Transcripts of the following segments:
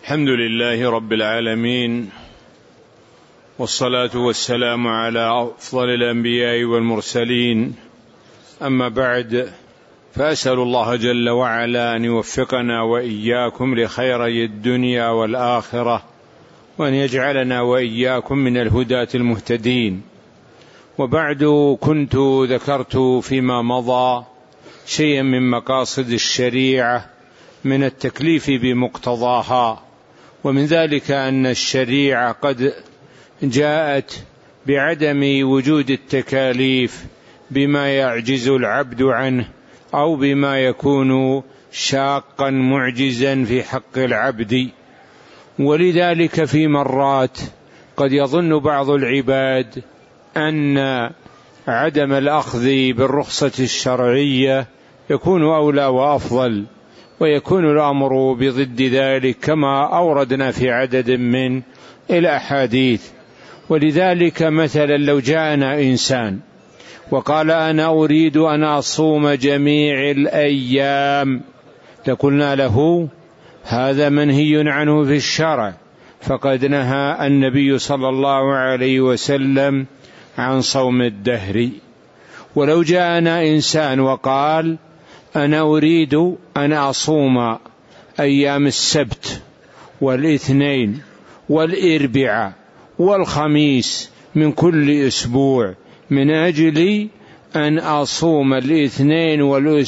الحمد لله رب العالمين، والصلاة والسلام على أفضل الأنبياء والمرسلين. أما بعد، فأسأل الله جل وعلا أن يوفقنا وإياكم لخيري الدنيا والآخرة، وأن يجعلنا وإياكم من الهداة المهتدين. وبعد، كنت ذكرت فيما مضى شيئا من مقاصد الشريعة من التكليف بمقتضاها، ومن ذلك أن الشريعة قد جاءت بعدم وجود التكاليف بما يعجز العبد عنه أو بما يكون شاقا معجزا في حق العبد. ولذلك في مرات قد يظن بعض العباد أن عدم الأخذ بالرخصة الشرعية يكون أولى وأفضل، ويكون الأمر بضد ذلك كما أوردنا في عدد من الأحاديث. ولذلك مثلا لو جاءنا إنسان وقال أنا أريد أن أصوم جميع الأيام، لقلنا له هذا منهي عنه في الشرع، فقد نهى النبي صلى الله عليه وسلم عن صوم الدهر. ولو جاءنا إنسان وقال أنا أريد أن أصوم أيام السبت والاثنين والأربعاء والخميس من كل أسبوع من أجل أن أصوم الاثنين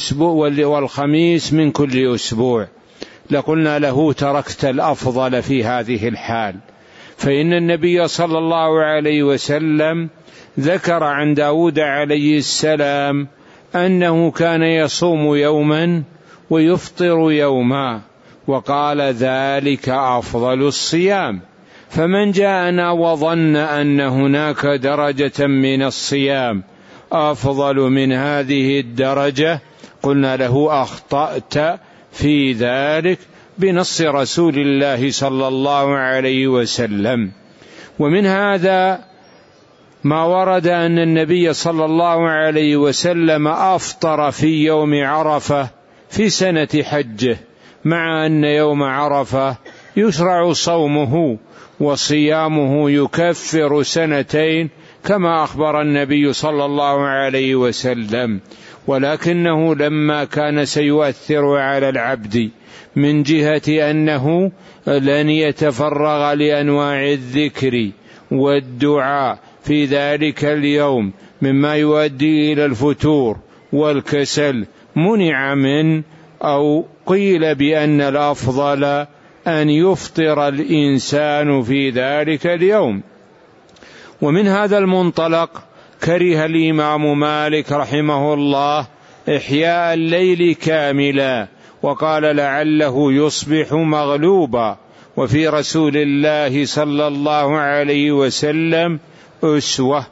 والخميس من كل أسبوع، لقلنا له تركت الأفضل في هذه الحال. فإن النبي صلى الله عليه وسلم ذكر عن داود عليه السلام أنه كان يصوم يوما ويفطر يوما، وقال ذلك أفضل الصيام. فمن جاءنا وظن أن هناك درجة من الصيام أفضل من هذه الدرجة، قلنا له أخطأت في ذلك بنص رسول الله صلى الله عليه وسلم. ومن هذا ما ورد أن النبي صلى الله عليه وسلم أفطر في يوم عرفة في سنة حجه، مع أن يوم عرفة يشرع صومه وصيامه يكفر سنتين كما أخبر النبي صلى الله عليه وسلم، ولكنه لما كان سيؤثر على العبد من جهة أنه لن يتفرغ لأنواع الذكر والدعاء في ذلك اليوم مما يؤدي إلى الفتور والكسل، منع من أو قيل بأن الأفضل أن يفطر الإنسان في ذلك اليوم. ومن هذا المنطلق كره الإمام مالك رحمه الله إحياء الليل كاملا، وقال لعله يصبح مغلوبا، وفي رسول الله صلى الله عليه وسلم أسوة.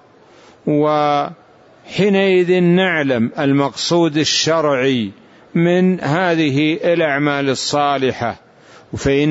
وحينئذ نعلم المقصود الشرعي من هذه الأعمال الصالحة. فإن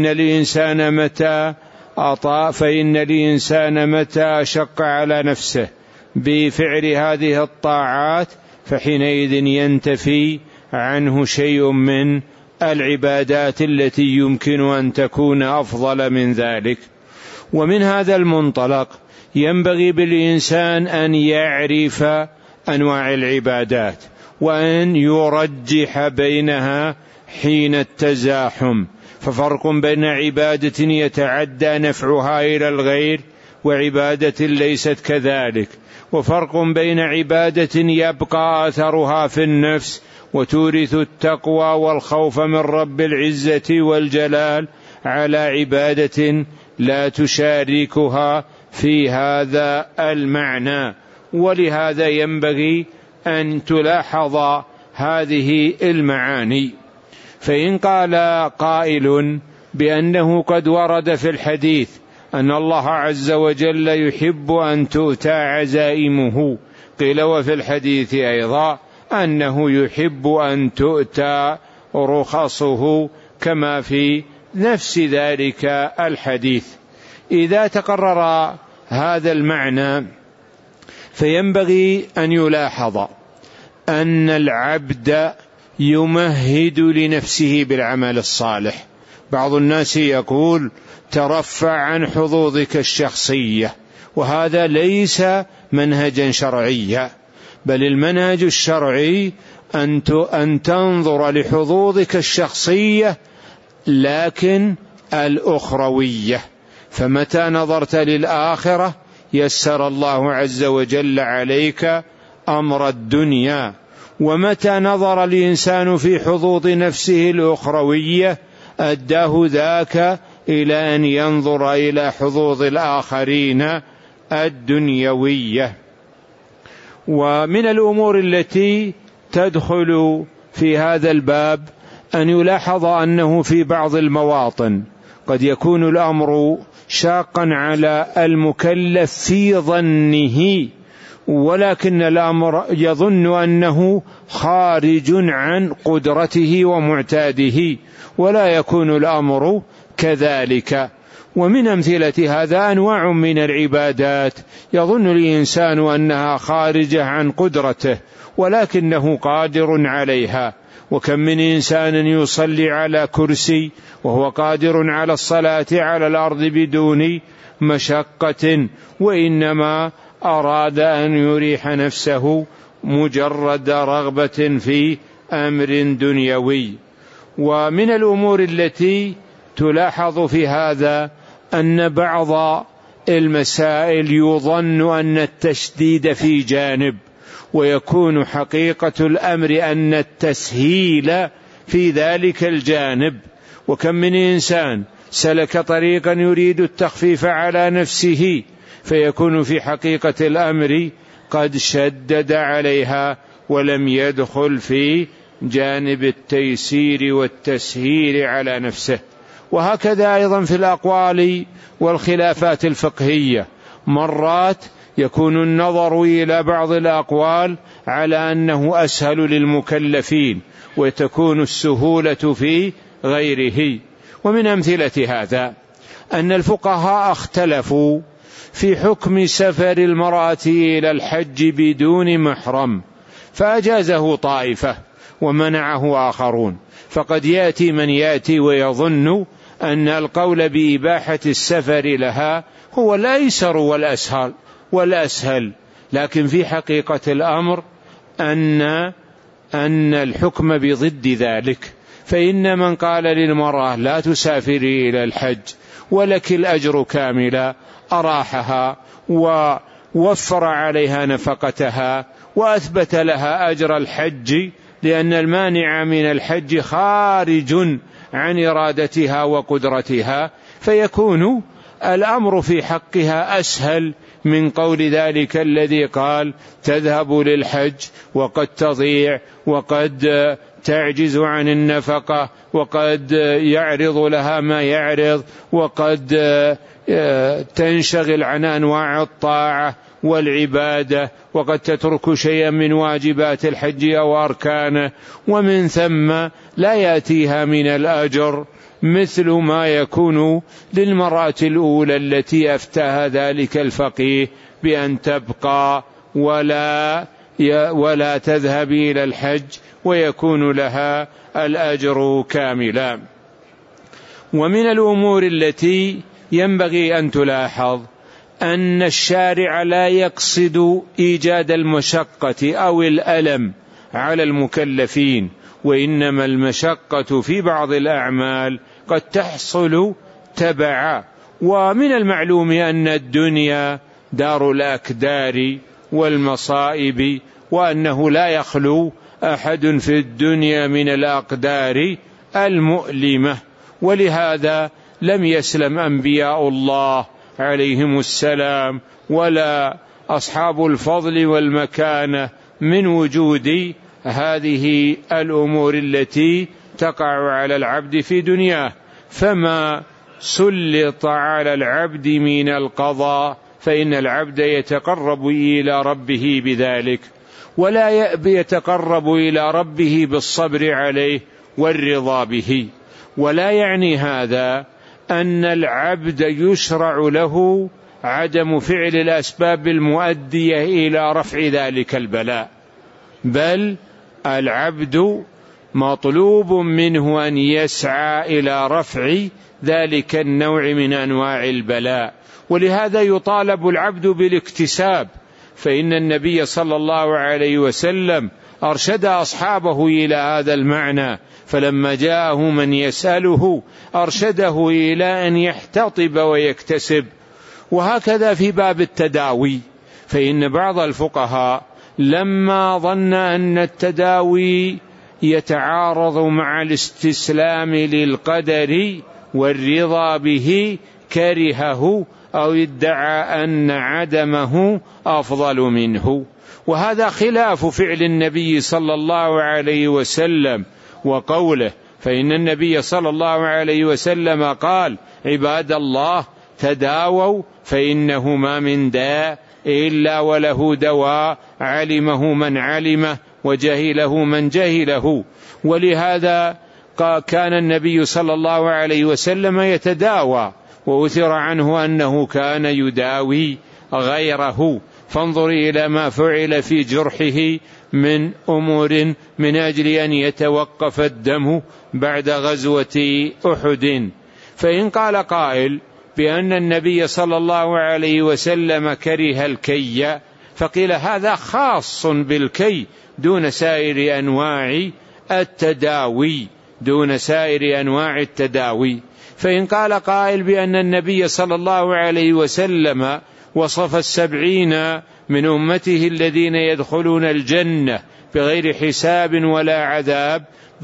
الإنسان متى شق على نفسه بفعل هذه الطاعات فحينئذ ينتفي عنه شيء من العبادات التي يمكن أن تكون أفضل من ذلك. ومن هذا المنطلق ينبغي بالإنسان أن يعرف أنواع العبادات وأن يرجح بينها حين التزاحم، ففرق بين عبادة يتعدى نفعها إلى الغير وعبادة ليست كذلك، وفرق بين عبادة يبقى أثرها في النفس وتورث التقوى والخوف من رب العزة والجلال على عبادة لا تشاركها في هذا المعنى. ولهذا ينبغي أن تلاحظ هذه المعاني. فإن قال قائل بأنه قد ورد في الحديث أن الله عز وجل يحب أن تؤتى عزائمه، قيل وفي الحديث أيضا أنه يحب أن تؤتى رخصه كما في نفس ذلك الحديث. إذا تقرر هذا المعنى فينبغي أن يلاحظ أن العبد يمهد لنفسه بالعمل الصالح، بعض الناس يقول ترفع عن حظوظك الشخصية، وهذا ليس منهجا شرعيا، بل المنهج الشرعي أن تنظر لحظوظك الشخصية لكن الأخروية. فمتى نظرت للآخرة يسر الله عز وجل عليك أمر الدنيا، ومتى نظر الإنسان في حظوظ نفسه الأخروية أداه ذاك إلى أن ينظر إلى حظوظ الآخرين الدنيوية. ومن الأمور التي تدخل في هذا الباب أن يلاحظ أنه في بعض المواطن قد يكون الأمر شاقا على المكلف في ظنه، ولكن الأمر يظن أنه خارج عن قدرته ومعتاده، ولا يكون الأمر كذلك. ومن أمثلة هذا أنواع من العبادات يظن الإنسان أنها خارجة عن قدرته ولكنه قادر عليها، وكم من إنسان يصلي على كرسي وهو قادر على الصلاة على الأرض بدون مشقة، وإنما أراد أن يريح نفسه مجرد رغبة في أمر دنيوي. ومن الأمور التي تلاحظ في هذا أن بعض المسائل يظن أن التشديد في جانب، ويكون حقيقة الأمر أن التسهيل في ذلك الجانب. وكم من إنسان سلك طريقا يريد التخفيف على نفسه فيكون في حقيقة الأمر قد شدد عليها ولم يدخل في جانب التيسير والتسهيل على نفسه. وهكذا أيضا في الأقوال والخلافات الفقهية، مرات يكون النظر إلى بعض الأقوال على أنه أسهل للمكلفين وتكون السهولة في غيره. ومن أمثلة هذا أن الفقهاء اختلفوا في حكم سفر المرأة إلى الحج بدون محرم، فأجازه طائفة ومنعه آخرون. فقد يأتي من يأتي ويظن أن القول بإباحة السفر لها هو الأيسر والأسهل، لكن في حقيقة الأمر أن الحكم بضد ذلك. فإن من قال للمرأة لا تسافري إلى الحج ولك الأجر كاملا أراحها ووفر عليها نفقتها وأثبت لها أجر الحج، لأن المانع من الحج خارج عن إرادتها وقدرتها، فيكون الأمر في حقها أسهل من قول ذلك الذي قال تذهب للحج وقد تضيع وقد تعجز عن النفقة وقد يعرض لها ما يعرض وقد تنشغل عن أنواع الطاعة والعبادة وقد تترك شيئا من واجبات الحج أو أركانه، ومن ثم لا يأتيها من الأجر مثل ما يكون للمرأة الأولى التي أفتاها ذلك الفقيه بأن تبقى ولا تذهب إلى الحج ويكون لها الأجر كاملا. ومن الأمور التي ينبغي أن تلاحظ أن الشارع لا يقصد إيجاد المشقة أو الألم على المكلفين، وإنما المشقة في بعض الأعمال قد تحصل تبعا. ومن المعلوم أن الدنيا دار الأكدار والمصائب، وأنه لا يخلو أحد في الدنيا من الأقدار المؤلمة، ولهذا لم يسلم أنبياء الله عليهم السلام ولا أصحاب الفضل والمكانة من وجود هذه الأمور التي تقع على العبد في دنياه. فما سلط على العبد من القضاء فإن العبد يتقرب إلى ربه بذلك، ولا يتقرب إلى ربه بالصبر عليه والرضا به. ولا يعني هذا أن العبد يشرع له عدم فعل الأسباب المؤدية إلى رفع ذلك البلاء، بل العبد مطلوب منه أن يسعى إلى رفع ذلك النوع من أنواع البلاء، ولهذا يطالب العبد بالاكتساب، فإن النبي صلى الله عليه وسلم أرشد أصحابه إلى هذا المعنى، فلما جاءه من يسأله أرشده إلى أن يحتطب ويكتسب. وهكذا في باب التداوي، فإن بعض الفقهاء لما ظن أن التداوي يتعارض مع الاستسلام للقدر والرضا به كرهه أو ادعى أن عدمه أفضل منه، وهذا خلاف فعل النبي صلى الله عليه وسلم وقوله، فإن النبي صلى الله عليه وسلم قال: عباد الله تداووا فإنه ما من داء إلا وله دواء، علمه من علمه وجهله من جهله. ولهذا كان النبي صلى الله عليه وسلم يتداوى، وأثر عنه أنه كان يداوي غيره، فانظر إلى ما فعل في جرحه من أمور من أجل أن يتوقف الدم بعد غزوة أحد. فإن قال قائل بأن النبي صلى الله عليه وسلم كره الكي، فقيل هذا خاص بالكي دون سائر أنواع التداوي، دون سائر أنواع التداوي. فإن قال قائل بأن النبي صلى الله عليه وسلم وصف 70 من أمته الذين يدخلون الجنة بغير حساب ولا عذاب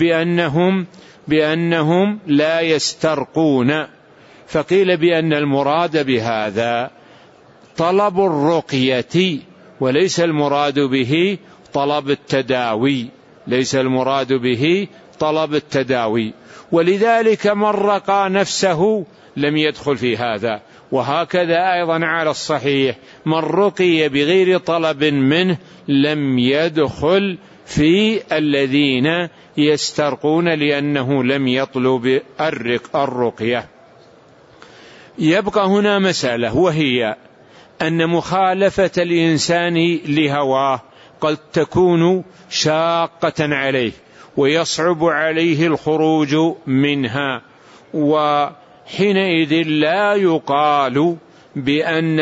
بأنهم لا يسترقون، فقيل بأن المراد بهذا طلب الرقية وليس المراد به طلب التداوي، ليس المراد به طلب التداوي، ولذلك من رقى نفسه لم يدخل في هذا. وهكذا أيضا على الصحيح من رقي بغير طلب منه لم يدخل في الذين يسترقون، لأنه لم يطلب الرقية. يبقى هنا مسألة، وهي أن مخالفة الإنسان لهواه قد تكون شاقة عليه ويصعب عليه الخروج منها، وحينئذ لا يقال بأن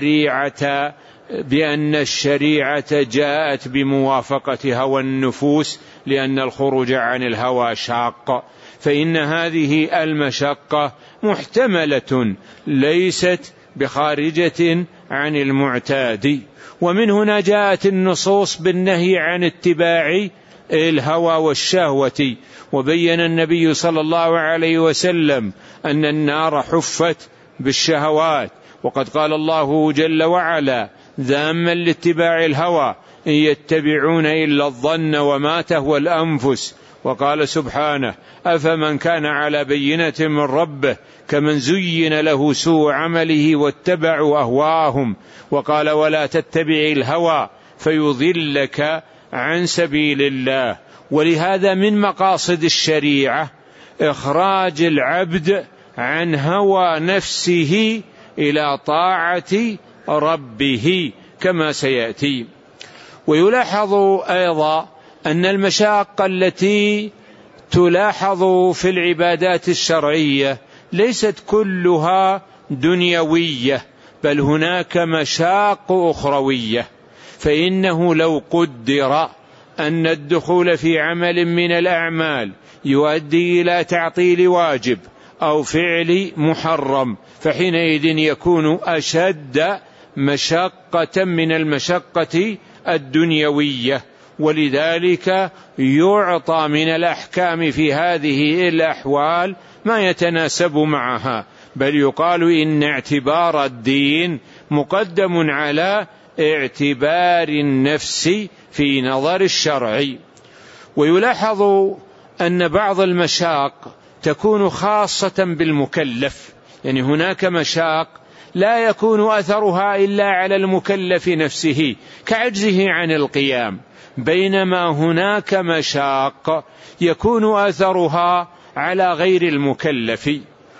الشريعة جاءت بموافقة هوى النفوس، لأن الخروج عن الهوى شاق، فإن هذه المشقة محتملة ليست بخارجة عن المعتاد. ومن هنا جاءت النصوص بالنهي عن اتباع الهوى والشهوة، وبين النبي صلى الله عليه وسلم أن النار حفت بالشهوات، وقد قال الله جل وعلا ذاما لاتباع الهوى إن يتبعون إلا الظن وما تهوى الأنفس، وقال سبحانه أفمن كان على بينة من ربه كمن زين له سوء عمله واتبعوا أهواءهم، وقال ولا تتبع الهوى فيضلك عن سبيل الله. ولهذا من مقاصد الشريعة إخراج العبد عن هوى نفسه إلى طاعة ربه كما سيأتي. ويلاحظ أيضا أن المشاق التي تلاحظ في العبادات الشرعية ليست كلها دنيوية، بل هناك مشاق أخروية، فإنه لو قدر أن الدخول في عمل من الأعمال يؤدي إلى تعطيل واجب أو فعل محرم، فحينئذ يكون أشد مشقة من المشقة الدنيوية، ولذلك يعطى من الأحكام في هذه الأحوال ما يتناسب معها، بل يقال إن اعتبار الدين مقدم على اعتبار النفس في نظر الشرع. ويلاحظ أن بعض المشاق تكون خاصة بالمكلف، يعني هناك مشاق لا يكون أثرها إلا على المكلف نفسه كعجزه عن القيام، بينما هناك مشاق يكون أثرها على غير المكلف.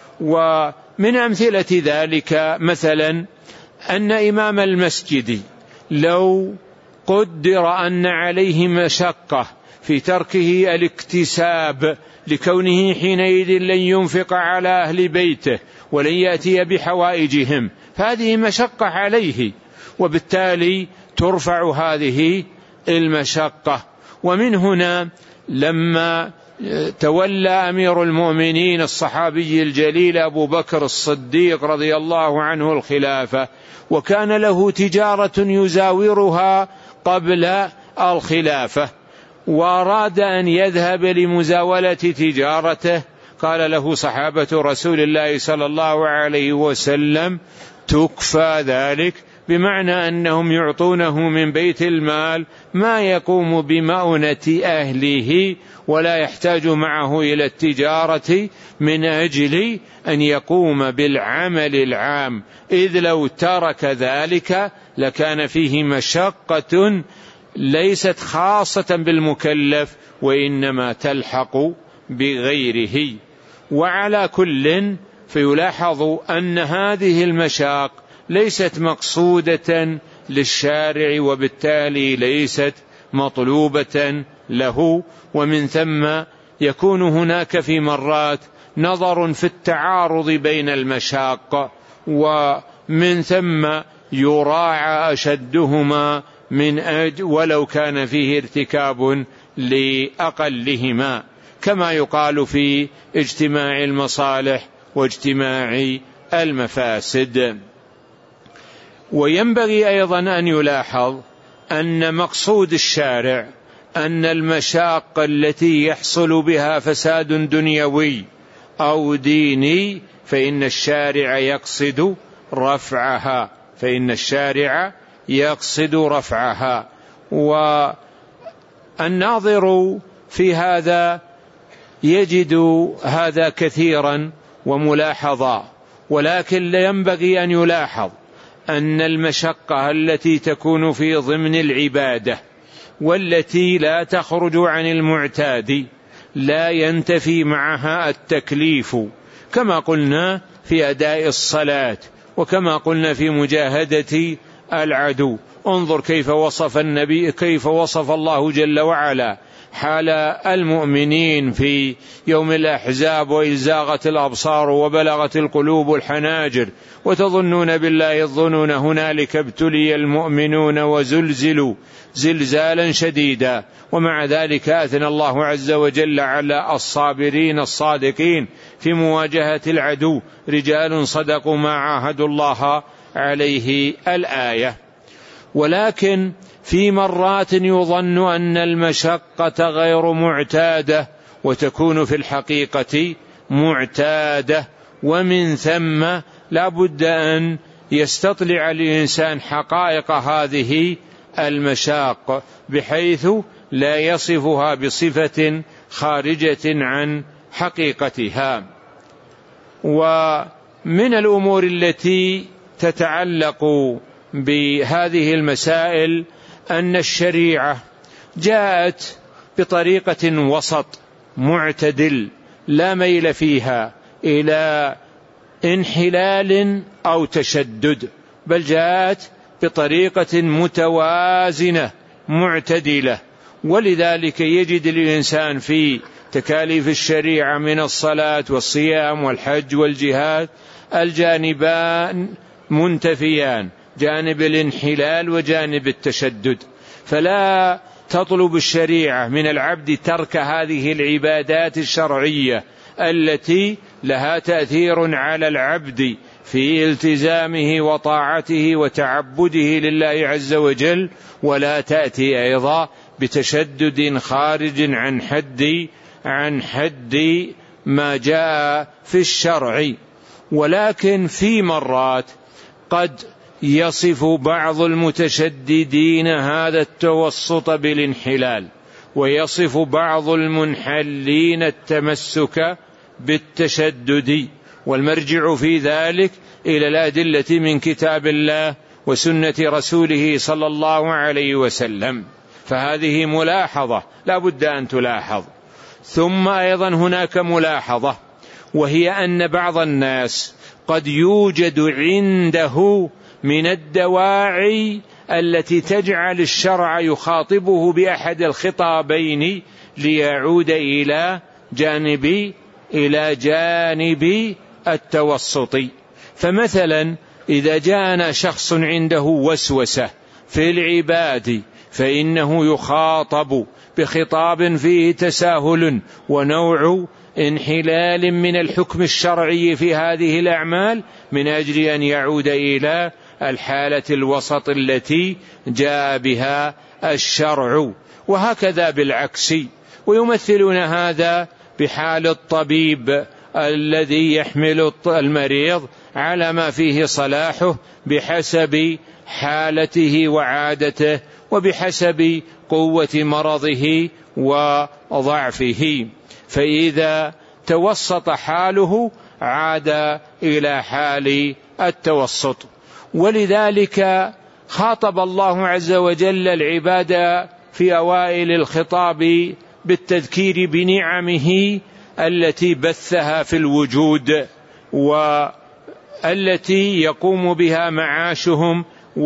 ومن أمثلة ذلك مثلا أن إمام المسجد لو قدر أن عليه مشقة في تركه الاكتساب، لكونه حينئذ لن ينفق على أهل بيته ولن يأتي بحوائجهم، فهذه مشقة عليه، وبالتالي ترفع هذه المشقة. ومن هنا لما تولى أمير المؤمنين الصحابي الجليل أبو بكر الصديق رضي الله عنه الخلافة، وكان له تجارة يزاورها قبل الخلافة، وأراد أن يذهب لمزاولة تجارته، قال له صحابة رسول الله صلى الله عليه وسلم: تكفى ذلك، بمعنى أنهم يعطونه من بيت المال ما يقوم بمؤونة أهله، ولا يحتاج معه إلى التجارة من أجل أن يقوم بالعمل العام، إذ لو ترك ذلك لكان فيه مشقة ليست خاصة بالمكلف، وإنما تلحق بغيره. وعلى كل فيلاحظ أن هذه المشاق ليست مقصودة للشارع، وبالتالي ليست مطلوبة له، ومن ثم يكون هناك في مرات نظر في التعارض بين المشاق، ومن ثم يراعى أشدهما من أجل ولو كان فيه ارتكاب لأقلهما، كما يقال في اجتماع المصالح واجتماع المفاسد. وينبغي أيضا أن يلاحظ أن مقصود الشارع أن المشاق التي يحصل بها فساد دنيوي أو ديني فإن الشارع يقصد رفعها، والناظر في هذا يجد هذا كثيرا وملاحظا، ولكن لا ينبغي أن يلاحظ أن المشقة التي تكون في ضمن العبادة والتي لا تخرج عن المعتاد لا ينتفي معها التكليف، كما قلنا في أداء الصلاة، وكما قلنا في مجاهدة العدو. انظر كيف وصف الله جل وعلا حال المؤمنين في يوم الأحزاب: وإذ زاغت الأبصار وبلغت القلوب الحناجر وتظنون بالله الظنون هنالك ابتلي المؤمنون وزلزلوا زلزالا شديدا. ومع ذلك أثنى الله عز وجل على الصابرين الصادقين في مواجهة العدو: رجال صدقوا ما عاهدوا الله عليه الآية. ولكن في مرات يظن أن المشقة غير معتادة وتكون في الحقيقة معتادة، ومن ثم لا بد أن يستطلع الإنسان حقائق هذه المشاق بحيث لا يصفها بصفة خارجة عن حقيقتها. ومن الأمور التي تتعلق بهذه المسائل أن الشريعة جاءت بطريقة وسط معتدل لا ميل فيها إلى انحلال أو تشدد، بل جاءت بطريقة متوازنة معتدلة. ولذلك يجد الإنسان في تكاليف الشريعة من الصلاة والصيام والحج والجهاد الجانبان منتفيان، جانب الانحلال وجانب التشدد، فلا تطلب الشريعة من العبد ترك هذه العبادات الشرعية التي لها تأثير على العبد في التزامه وطاعته وتعبده لله عز وجل، ولا تأتي أيضا بتشدد خارج عن حد ما جاء في الشرع. ولكن في مرات قد يصف بعض المتشددين هذا التوسط بالانحلال، ويصف بعض المنحلين التمسك بالتشدد، والمرجع في ذلك إلى الأدلة من كتاب الله وسنة رسوله صلى الله عليه وسلم. فهذه ملاحظة لا بد أن تلاحظ. ثم أيضا هناك ملاحظة، وهي أن بعض الناس قد يوجد عنده من الدواعي التي تجعل الشرع يخاطبه بأحد الخطابين ليعود إلى جانب التوسط. فمثلا إذا جاءنا شخص عنده وسوسة في العباد فإنه يخاطب بخطاب فيه تساهل ونوع انحلال من الحكم الشرعي في هذه الأعمال من أجل أن يعود إلى الحالة الوسط التي جاء بها الشرع، وهكذا بالعكس. ويمثلون هذا بحال الطبيب الذي يحمل المريض على ما فيه صلاحه بحسب حالته وعادته وبحسب قوة مرضه وضعفه، فإذا توسط حاله عاد إلى حال التوسط. ولذلك خاطب الله عز وجل العباد في أوائل الخطاب بالتذكير بنعمه التي بثها في الوجود والتي يقوم بها معاشهم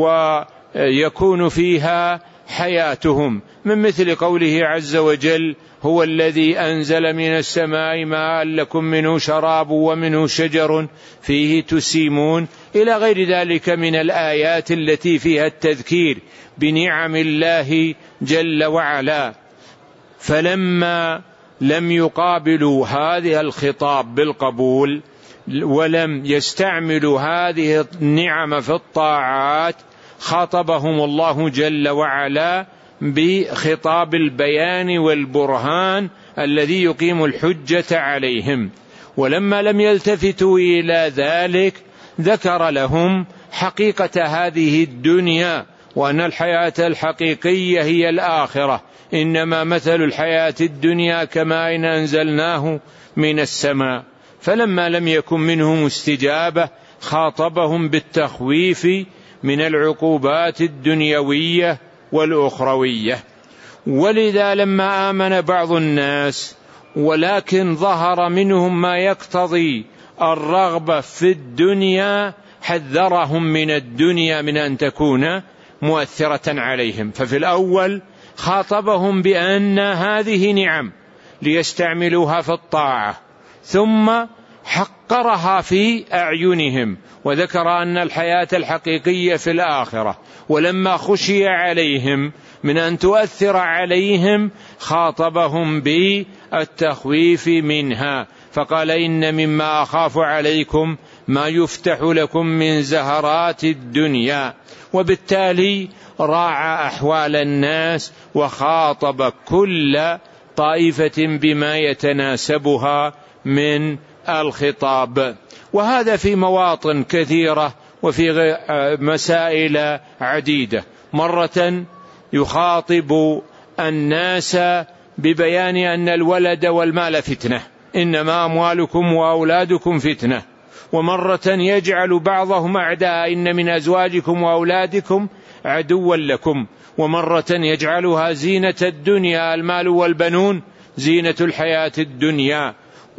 ويكون فيها حياتهم، من مثل قوله عز وجل: هو الذي أنزل من السماء ماء لكم منه شراب ومنه شجر فيه تسيمون، إلى غير ذلك من الآيات التي فيها التذكير بنعم الله جل وعلا. فلما لم يقابلوا هذه الخطاب بالقبول ولم يستعملوا هذه النعم في الطاعات، خاطبهم الله جل وعلا بخطاب البيان والبرهان الذي يقيم الحجة عليهم. ولما لم يلتفتوا إلى ذلك ذكر لهم حقيقة هذه الدنيا، وأن الحياة الحقيقية هي الآخرة، إنما مثل الحياة الدنيا كماء أنزلناه من السماء. فلما لم يكن منهم استجابة خاطبهم بالتخويف من العقوبات الدنيوية والأخروية. ولذا لما آمن بعض الناس ولكن ظهر منهم ما يقتضي الرغبة في الدنيا حذرهم من الدنيا من أن تكون مؤثرة عليهم. ففي الأول خاطبهم بأن هذه نعم ليستعملوها في الطاعة، ثم حقرها في أعينهم وذكر أن الحياة الحقيقية في الآخرة. ولما خشي عليهم من أن تؤثر عليهم خاطبهم بالتخويف منها، فقال: إن مما أخاف عليكم ما يفتح لكم من زهرات الدنيا. وبالتالي راعى أحوال الناس وخاطب كل طائفة بما يتناسبها من الخطاب. وهذا في مواطن كثيرة وفي مسائل عديدة. مرة يخاطب الناس ببيان أن الولد والمال فتنة، إنما أموالكم وأولادكم فتنة. ومرة يجعل بعضهم أعداء، إن من أزواجكم وأولادكم عدوا لكم. ومرة يجعلها زينة الدنيا، المال والبنون زينة الحياة الدنيا.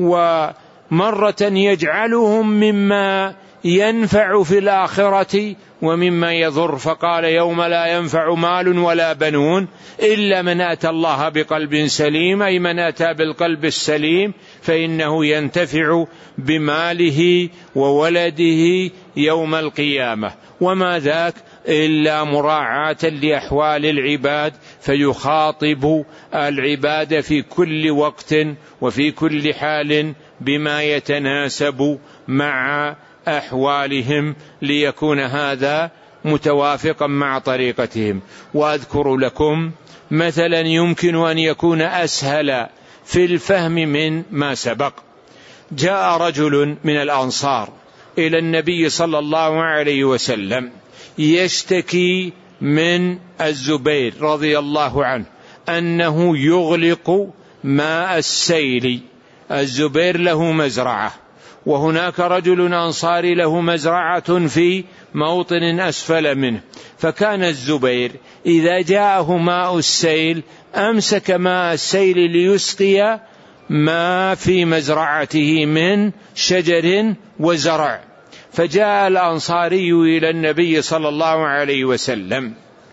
ومرة يجعلهم مما ينفع في الآخرة ومما يضر، فقال: يوم لا ينفع مال ولا بنون إلا من أتى الله بقلب سليم، أي من أتى بالقلب السليم فإنه ينتفع بماله وولده يوم القيامة. وما ذاك إلا مراعاة لأحوال العباد، فيخاطب العباد في كل وقت وفي كل حال بما يتناسب مع أحوالهم ليكون هذا متوافقا مع طريقتهم. وأذكر لكم مثلا يمكن أن يكون أسهل في الفهم من ما سبق. جاء رجل من الأنصار إلى النبي صلى الله عليه وسلم يشتكي من الزبير رضي الله عنه أنه يغلق ماء السيل. الزبير له مزرعة، وهناك رجل أنصاري له مزرعة في موطن أسفل منه، فكان الزبير إذا جاءه ماء السيل أمسك ماء السيل ليسقي ما في مزرعته من شجر وزرع. فجاء الأنصاري إلى النبي صلى الله عليه وسلم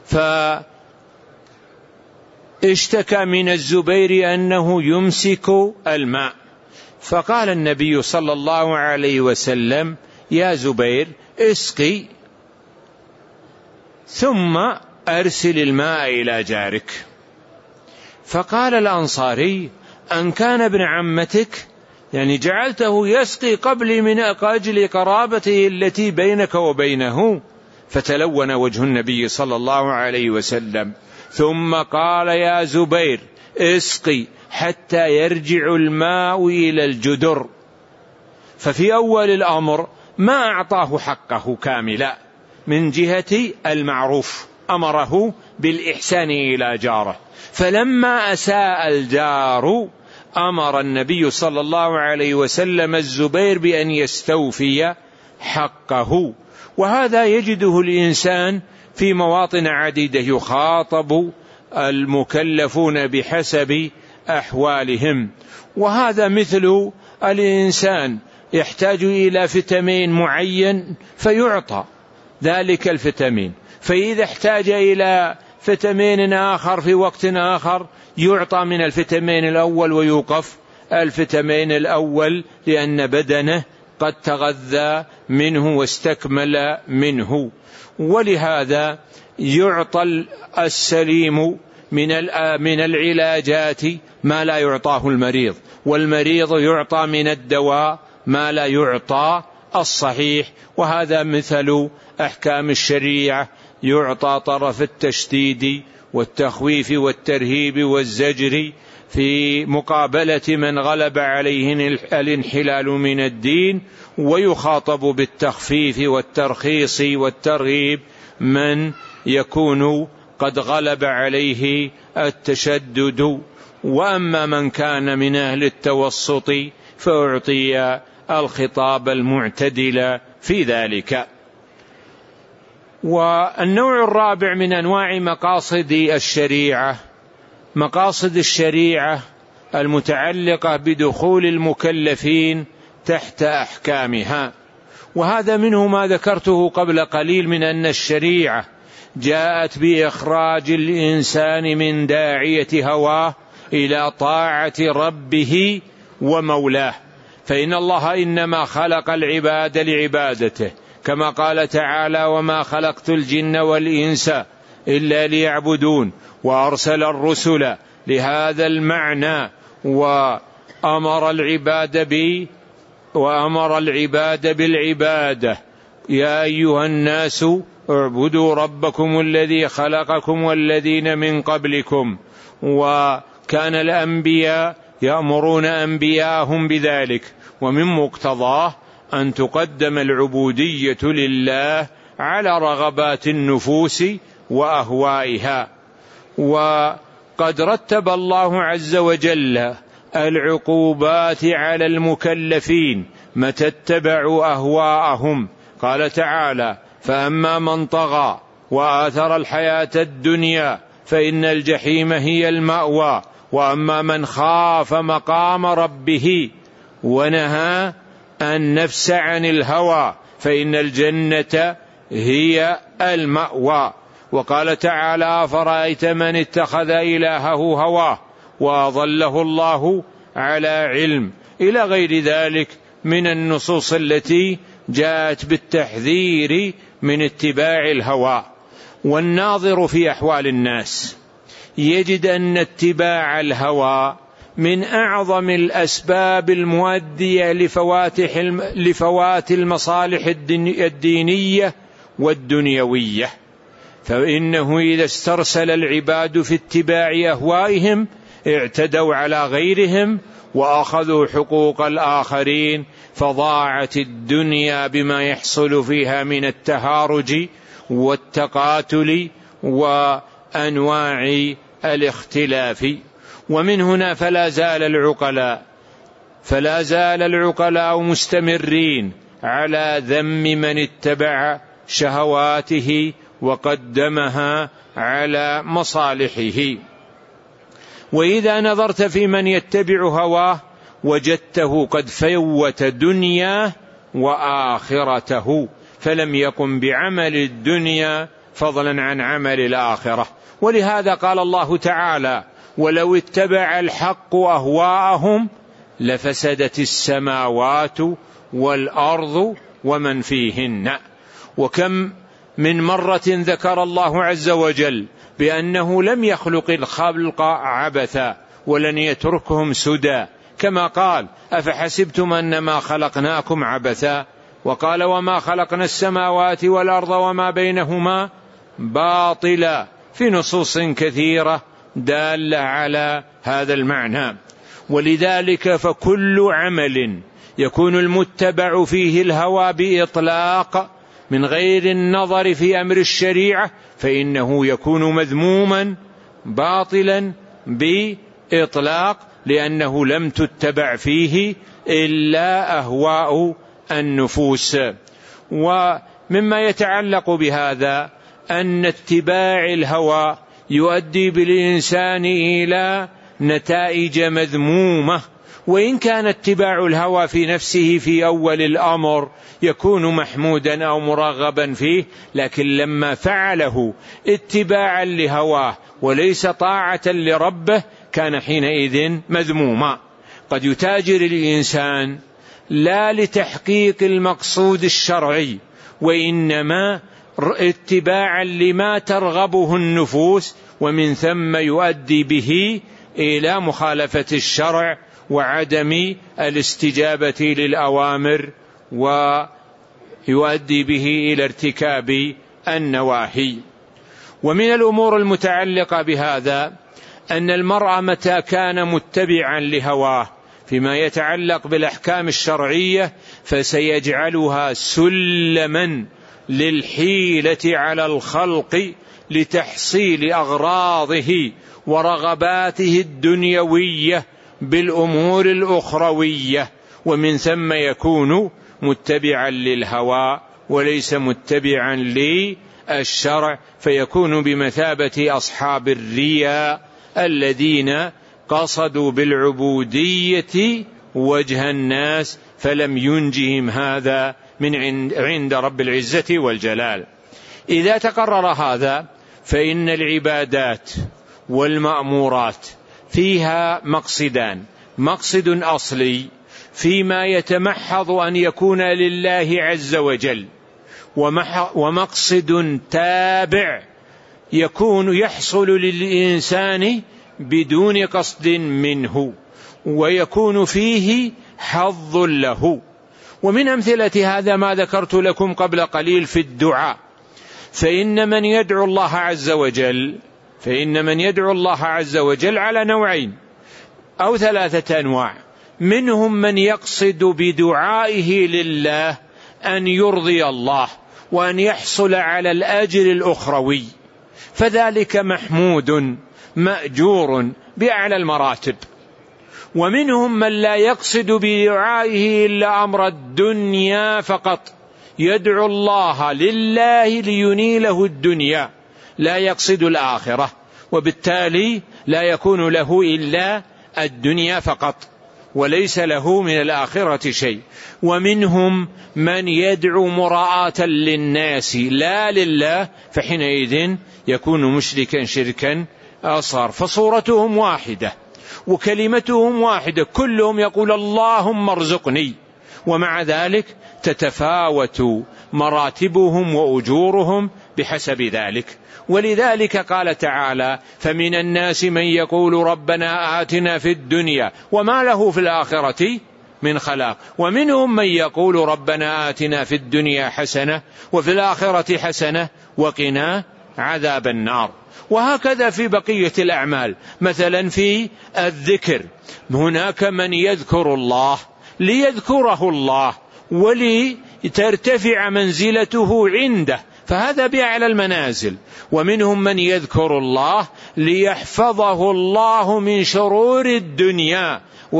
فاشتكى من الزبير أنه يمسك الماء، فقال النبي صلى الله عليه وسلم: يا زبير اسقي ثم أرسل الماء إلى جارك. فقال الأنصاري: أن كان ابن عمتك، يعني جعلته يسقي قبلي من أجل قرابته التي بينك وبينه. فتلون وجه النبي صلى الله عليه وسلم، ثم قال: يا زبير اسقي حتى يرجع الماء إلى الجدر. ففي أول الأمر ما أعطاه حقه كاملا من جهة المعروف، أمره بالإحسان إلى جاره. فلما أساء الجار أمر النبي صلى الله عليه وسلم الزبير بأن يستوفي حقه. وهذا يجده الإنسان في مواطن عديدة، يخاطب المكلفون بحسب أحوالهم. وهذا مثل الإنسان يحتاج إلى فيتامين معين فيعطى ذلك الفيتامين، فإذا احتاج إلى فيتامين آخر في وقت آخر يعطى من الفيتامين الأول ويوقف الفيتامين الأول، لأن بدنه قد تغذى منه واستكمل منه. ولهذا يعطى السليم من العلاجات ما لا يعطاه المريض، والمريض يعطى من الدواء ما لا يعطى الصحيح. وهذا مثل أحكام الشريعة، يعطى طرف التشديد والتخويف والترهيب والزجر في مقابلة من غلب عليه الانحلال من الدين، ويخاطب بالتخفيف والترخيص والترهيب من يكون قد غلب عليه التشدد. وأما من كان من أهل التوسط فأعطي الخطاب المعتدل في ذلك. والنوع الرابع من أنواع مقاصد الشريعة، مقاصد الشريعة المتعلقة بدخول المكلفين تحت أحكامها. وهذا منه ما ذكرته قبل قليل من أن الشريعة جاءت بإخراج الإنسان من داعية هواه إلى طاعة ربه ومولاه. فإن الله إنما خلق العباد لعبادته، كما قال تعالى: وما خلقت الجن والإنس إلا ليعبدون. وأرسل الرسل لهذا المعنى، وأمر العباد بالعبادة: يا أيها الناس اعبدوا ربكم الذي خلقكم والذين من قبلكم. وكان الأنبياء يأمرون أنبياءهم بذلك، ومن مقتضاه أن تقدم العبودية لله على رغبات النفوس وأهوائها. وقد رتب الله عز وجل العقوبات على المكلفين متى اتبعوا أهواءهم. قال تعالى: فأما من طغى وآثر الحياة الدنيا فإن الجحيم هي المأوى، وأما من خاف مقام ربه ونهى النفس عن الهوى فإن الجنة هي المأوى. وقال تعالى: أفرأيت من اتخذ إلهه هواه وأضله الله على علم، إلى غير ذلك من النصوص التي جاءت بالتحذير من اتباع الهوى. والناظر في أحوال الناس يجد أن اتباع الهوى من أعظم الأسباب المؤدية لفوات المصالح الدينية والدنيوية. فإنه إذا استرسل العباد في اتباع أهوائهم اعتدوا على غيرهم وأخذوا حقوق الآخرين، فضاعت الدنيا بما يحصل فيها من التهارج والتقاتل وأنواع الاختلاف. ومن هنا فلا زال العقلاء مستمرين على ذم من اتبع شهواته وقدمها على مصالحه. وإذا نظرت في من يتبع هواه وجدته قد فوت دنياه وآخرته، فلم يقم بعمل الدنيا فضلا عن عمل الآخرة. ولهذا قال الله تعالى: ولو اتبع الحق أهواءهم لفسدت السماوات والأرض ومن فيهن. وكم من مرة ذكر الله عز وجل بأنه لم يخلق الخلق عبثا ولن يتركهم سدى، كما قال: أفحسبتم أنما خلقناكم عبثا، وقال: وما خلقنا السماوات والأرض وما بينهما باطلا، في نصوص كثيرة دالة على هذا المعنى. ولذلك فكل عمل يكون المتبع فيه الهوى بإطلاق من غير النظر في أمر الشريعة فإنه يكون مذموما باطلا بإطلاق، لأنه لم تتبع فيه إلا أهواء النفوس. ومما يتعلق بهذا أن اتباع الهوى يؤدي بالإنسان إلى نتائج مذمومة، وإن كان اتباع الهوى في نفسه في أول الأمر يكون محمودا أو مرغبا فيه، لكن لما فعله اتباعا لهواه وليس طاعة لربه كان حينئذ مذموما. قد يتاجر الإنسان لا لتحقيق المقصود الشرعي، وإنما اتباعا لما ترغبه النفوس، ومن ثم يؤدي به إلى مخالفة الشرع وعدم الاستجابة للأوامر، ويؤدي به إلى ارتكاب النواهي. ومن الأمور المتعلقة بهذا أن المرء متى كان متبعا لهواه فيما يتعلق بالأحكام الشرعية فسيجعلها سلما للحيلة على الخلق لتحصيل أغراضه ورغباته الدنيوية بالأمور الأخروية، ومن ثم يكون متبعا للهوى وليس متبعا للشرع، فيكون بمثابة أصحاب الرياء الذين قصدوا بالعبودية وجه الناس فلم ينجهم هذا من عند رب العزة والجلال. إذا تقرر هذا فإن العبادات والمأمورات فيها مقصدان: مقصد أصلي فيما يتمحض أن يكون لله عز وجل، ومقصد تابع يحصل للإنسان بدون قصد منه ويكون فيه حظ له. ومن أمثلة هذا ما ذكرت لكم قبل قليل في الدعاء، فإن من يدعو الله عز وجل على نوعين أو 3 أنواع: منهم من يقصد بدعائه لله أن يرضي الله وأن يحصل على الأجر الأخروي، فذلك محمود مأجور بأعلى المراتب. ومنهم من لا يقصد بدعائه إلا أمر الدنيا فقط، يدعو الله لله لينيله الدنيا، لا يقصد الآخرة، وبالتالي لا يكون له إلا الدنيا فقط وليس له من الآخرة شيء. ومنهم من يدعو مراءة للناس لا لله، فحينئذ يكون مشركا شركا أصغر. فصورتهم واحدة وكلمتهم واحدة، كلهم يقول اللهم ارزقني، ومع ذلك تتفاوت مراتبهم وأجورهم بحسب ذلك. ولذلك قال تعالى: فمن الناس من يقول ربنا آتنا في الدنيا وما له في الآخرة من خلاق، ومنهم من يقول ربنا آتنا في الدنيا حسنة وفي الآخرة حسنة وقنا عذاب النار. وهكذا في بقية الأعمال. مثلا في الذكر هناك من يذكر الله ليذكره الله ولترتفع منزلته عنده، فهذا بأعلى المنازل. ومنهم من يذكر الله ليحفظه الله من شرور الدنيا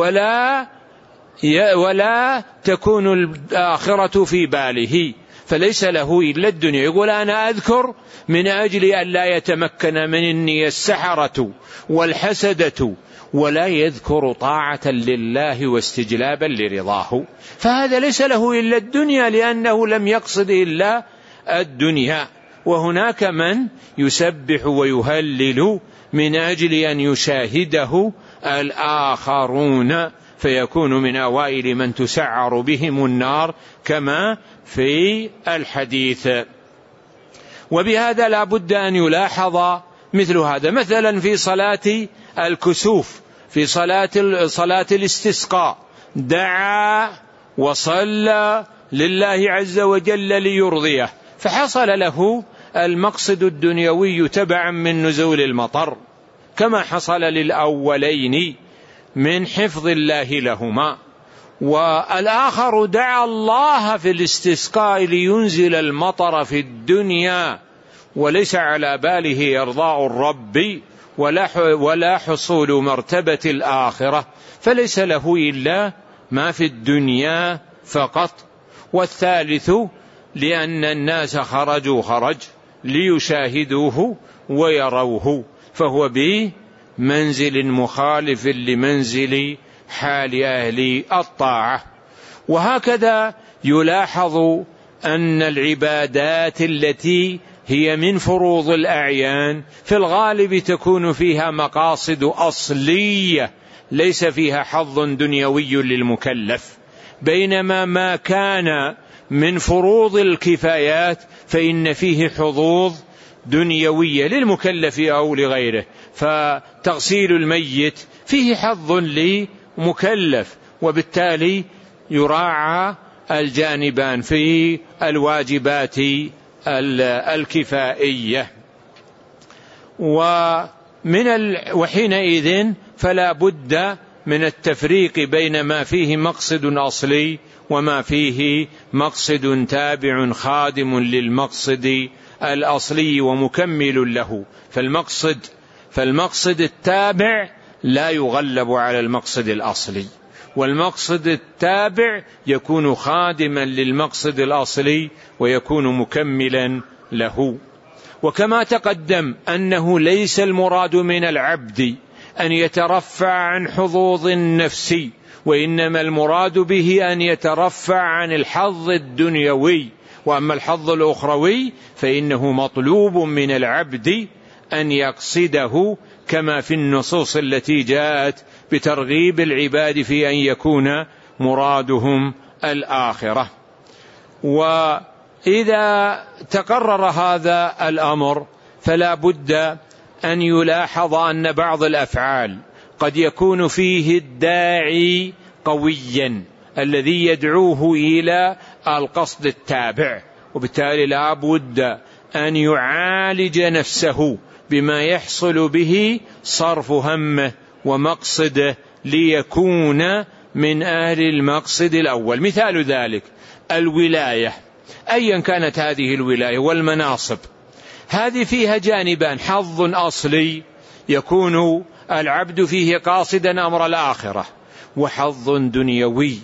ولا تكون الآخرة في باله، فليس له إلا الدنيا. يقول أنا أذكر من أجل أن لا يتمكن مني السحرة والحسدة، ولا يذكر طاعة لله واستجلابا لرضاه، فهذا ليس له إلا الدنيا لأنه لم يقصد إلا الدنيا. وهناك من يسبح ويهلل من أجل أن يشاهده الآخرون، فيكون من أوائل من تسعر بهم النار كما في الحديث. وبهذا لا بد أن يلاحظ مثل هذا، مثلا في صلاة الكسوف، في صلاة الاستسقاء دعا وصلى لله عز وجل ليرضيه، فحصل له المقصد الدنيوي تبعا من نزول المطر، كما حصل للأولين من حفظ الله لهما. والآخر دعا الله في الاستسقاء لينزل المطر في الدنيا، وليس على باله إرضاء الرب ولا حصول مرتبة الآخرة، فليس له إلا ما في الدنيا فقط. والثالث لأن الناس خرج ليشاهدوه ويروه، فهو بمنزل مخالف لمنزل حال أهل الطاعة. وهكذا يلاحظ أن العبادات التي هي من فروض الأعيان في الغالب تكون فيها مقاصد أصلية ليس فيها حظ دنيوي للمكلف، بينما ما كان من فروض الكفايات فإن فيه حظوظ دنيوية للمكلف أو لغيره. فتغسيل الميت فيه حظ لمكلف، وبالتالي يراعى الجانبان في الواجبات الكفائية. وحينئذ فلا بد من التفريق بين ما فيه مقصد أصلي وما فيه مقصد تابع خادم للمقصد الأصلي ومكمل له. فالمقصد التابع لا يغلب على المقصد الأصلي، والمقصد التابع يكون خادما للمقصد الأصلي ويكون مكملا له. وكما تقدم أنه ليس المراد من العبد أن يترفع عن حظوظ النفس، وإنما المراد به أن يترفع عن الحظ الدنيوي، وأما الحظ الأخروي فإنه مطلوب من العبد أن يقصده، كما في النصوص التي جاءت بترغيب العباد في أن يكون مرادهم الآخرة. وإذا تقرر هذا الأمر فلا بد أن يلاحظ أن بعض الأفعال قد يكون فيه الداعي قويا الذي يدعوه إلى القصد التابع، وبالتالي لا بد أن يعالج نفسه بما يحصل به صرف همه ومقصده ليكون من أهل المقصد الأول. مثال ذلك الولاية، أيا كانت هذه الولاية والمناصب، هذه فيها جانبان: حظ أصلي يكون العبد فيه قاصدا أمر الآخرة، وحظ دنيوي.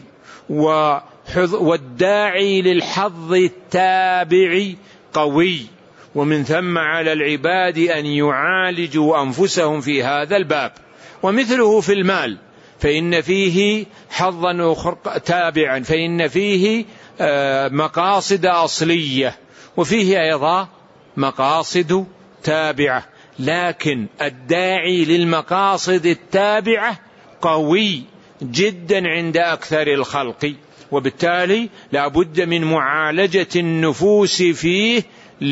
والداعي للحظ التابع قوي، ومن ثم على العباد أن يعالجوا أنفسهم في هذا الباب. ومثله في المال، فإن فيه حظا تابعا، فإن فيه مقاصد أصلية وفيه أيضا مقاصد تابعة، لكن الداعي للمقاصد التابعة قوي جدا عند أكثر الخلق، وبالتالي لا بد من معالجة النفوس فيه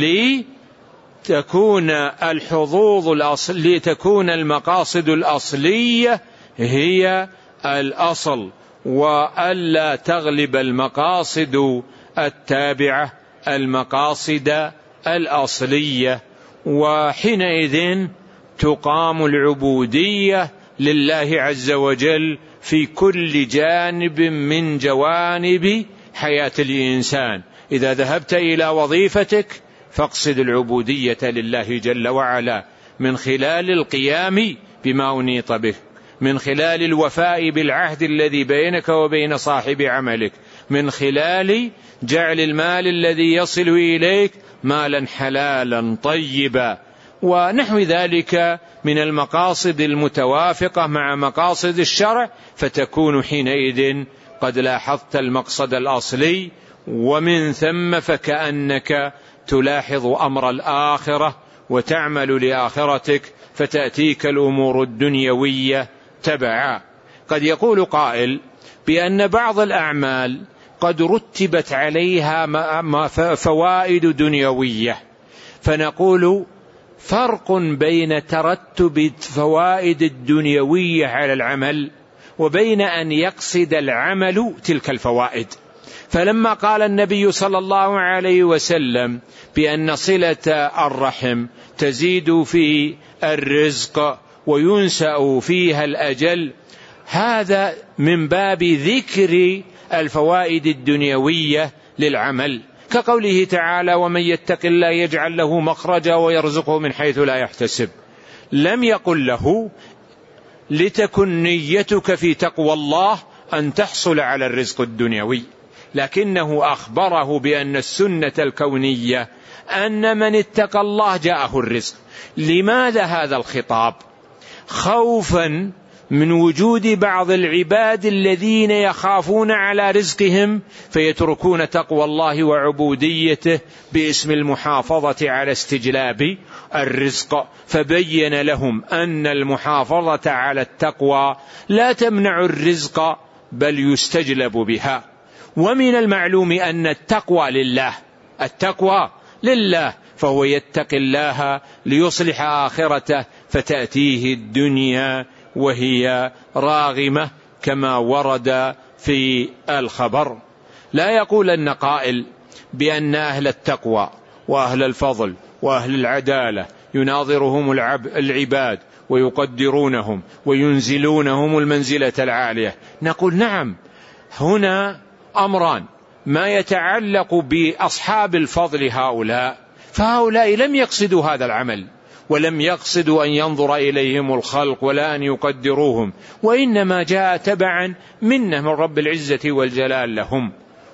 لتكون الحظوظ لتكون المقاصد الأصلية هي الأصل، وألا تغلب المقاصد التابعة المقاصد الأصلية. وحينئذ تقام العبودية لله عز وجل في كل جانب من جوانب حياة الإنسان. إذا ذهبت إلى وظيفتك فاقصد العبودية لله جل وعلا من خلال القيام بما أنيط به، من خلال الوفاء بالعهد الذي بينك وبين صاحب عملك، من خلال جعل المال الذي يصل إليك مالا حلالا طيبا، ونحو ذلك من المقاصد المتوافقة مع مقاصد الشرع، فتكون حينئذ قد لاحظت المقصد الأصلي، ومن ثم فكأنك تلاحظ أمر الآخرة وتعمل لآخرتك، فتأتيك الأمور الدنيوية تبعا. قد يقول قائل بأن بعض الأعمال قد رتبت عليها فوائد دنيوية، فنقول فرق بين ترتب الفوائد الدنيوية على العمل وبين أن يقصد العمل تلك الفوائد. فلما قال النبي صلى الله عليه وسلم بأن صلة الرحم تزيد في الرزق وينسأ فيها الأجل، هذا من باب ذكر الفوائد الدنيوية للعمل، كقوله تعالى: ومن يتق الله يجعل له مخرجا ويرزقه من حيث لا يحتسب. لم يقل له لتكن نيتك في تقوى الله أن تحصل على الرزق الدنيوي، لكنه أخبره بأن السنة الكونية أن من اتقى الله جاءه الرزق. لماذا هذا الخطاب؟ خوفا من وجود بعض العباد الذين يخافون على رزقهم فيتركون تقوى الله وعبوديته باسم المحافظة على استجلاب الرزق، فبين لهم أن المحافظة على التقوى لا تمنع الرزق بل يستجلب بها. ومن المعلوم أن التقوى لله، فهو يتقي الله ليصلح آخرته فتأتيه الدنيا وهي راغمة كما ورد في الخبر. لا يقول أن قائل بأن أهل التقوى وأهل الفضل وأهل العدالة يناظرهم العباد ويقدرونهم وينزلونهم المنزلة العالية. نقول نعم، هنا أمران: ما يتعلق بأصحاب الفضل فهؤلاء لم يقصدوا هذا العمل، ولم يقصدوا أن ينظر إليهم الخلق ولا أن يقدروهم، وإنما جاء تبعا منه من رب العزة والجلال لهم.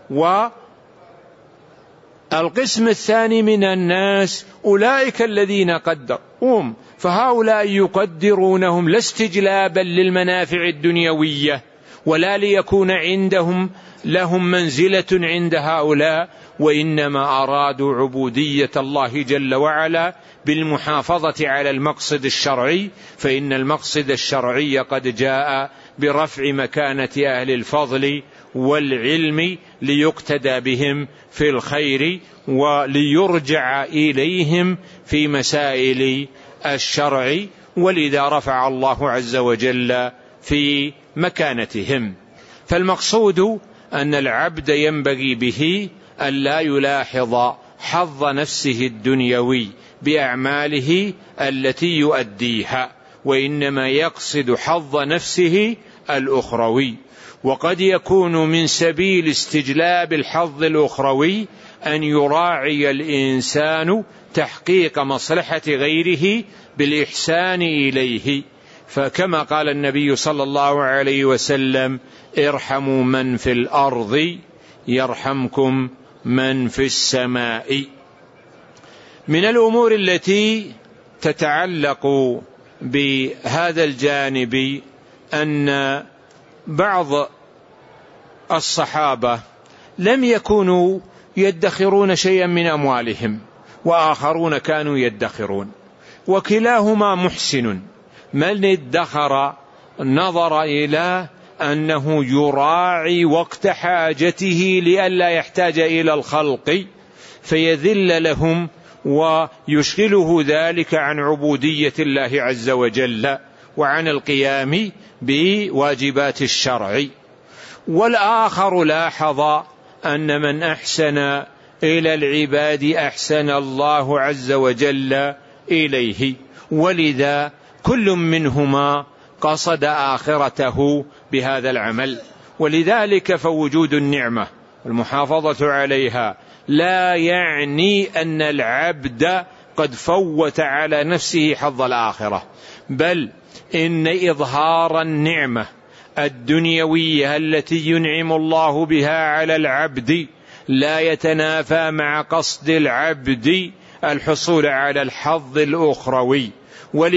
والقسم الثاني من الناس أولئك الذين قدرهم، فهؤلاء يقدرونهم لا استجلابا للمنافع الدنيوية ولا ليكون لهم منزلة عند هؤلاء، وإنما أرادوا عبودية الله جل وعلا بالمحافظة على المقصد الشرعي، فإن المقصد الشرعي قد جاء برفع مكانة أهل الفضل والعلم ليقتدى بهم في الخير وليرجع إليهم في مسائل الشرع، ولذا رفع الله عز وجل في مكانتهم. فالمقصود أن العبد ينبغي به أن لا يلاحظ حظ نفسه الدنيوي بأعماله التي يؤديها، وإنما يقصد حظ نفسه الأخروي. وقد يكون من سبيل استجلاب الحظ الأخروي أن يراعي الإنسان تحقيق مصلحة غيره بالإحسان إليه، فكما قال النبي صلى الله عليه وسلم: ارحموا من في الأرض يرحمكم من في السماء. من الأمور التي تتعلق بهذا الجانب أن بعض الصحابة لم يكونوا يدخرون شيئا من أموالهم، وآخرون كانوا يدخرون، وكلاهما محسن. من ادخر نظر إلى أنه يراعي وقت حاجته لئلا يحتاج إلى الخلق فيذل لهم ويشغله ذلك عن عبودية الله عز وجل وعن القيام بواجبات الشرع. والآخر لاحظ أن من أحسن إلى العباد أحسن الله عز وجل إليه، ولذا كل منهما قصد آخرته بهذا العمل. ولذلك فوجود النعمة والمحافظة عليها لا يعني أن العبد قد فوت على نفسه حظ الآخرة، بل إن إظهار النعمة الدنيوية التي ينعم الله بها على العبد لا يتنافى مع قصد العبد الحصول على الحظ الأخروي.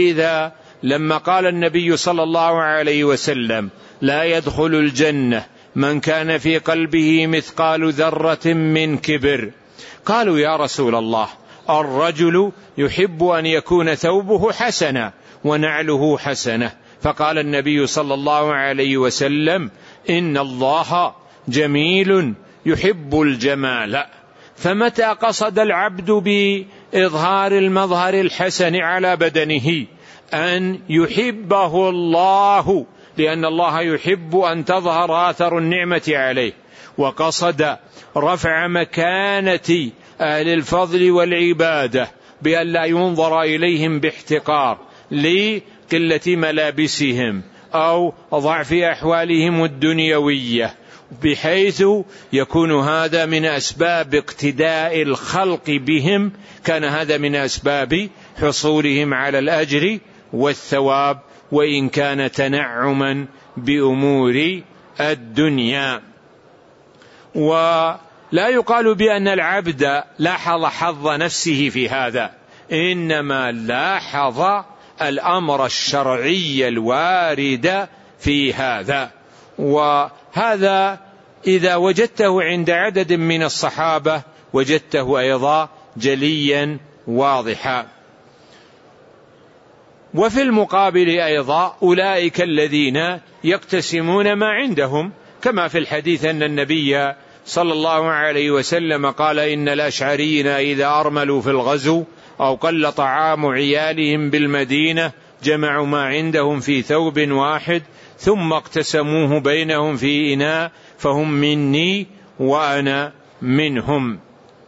ولذا لما قال النبي صلى الله عليه وسلم: لا يدخل الجنة من كان في قلبه مثقال ذرة من كبر. قالوا يا رسول الله الرجل يحب أن يكون ثوبه حسنا ونعله حسنة. فقال النبي صلى الله عليه وسلم إن الله جميل يحب الجمال. فمتى قصد العبد بإظهار المظهر الحسن على بدنه أن يحبه الله، لأن الله يحب أن تظهر آثر النعمة عليه، وقصد رفع مكانة أهل الفضل والعبادة بأن لا ينظر إليهم باحتقار لقلة ملابسهم أو ضعف أحوالهم الدنيوية، بحيث يكون هذا من أسباب اقتداء الخلق بهم، كان هذا من أسباب حصولهم على الأجر والثواب، وإن كان تنعما بأمور الدنيا. ولا يقال بأن العبد لاحظ حظ نفسه في هذا، إنما لاحظ الأمر الشرعي الوارد في هذا. وهذا إذا وجدته عند عدد من الصحابة وجدته أيضا جليا واضحا. وفي المقابل أيضا أولئك الذين يقتسمون ما عندهم، كما في الحديث أن النبي صلى الله عليه وسلم قال إن الأشعريين إذا أرملوا في الغزو أو قل طعام عيالهم بالمدينة جمعوا ما عندهم في ثوب واحد ثم اقتسموه بينهم في إناء فهم مني وأنا منهم.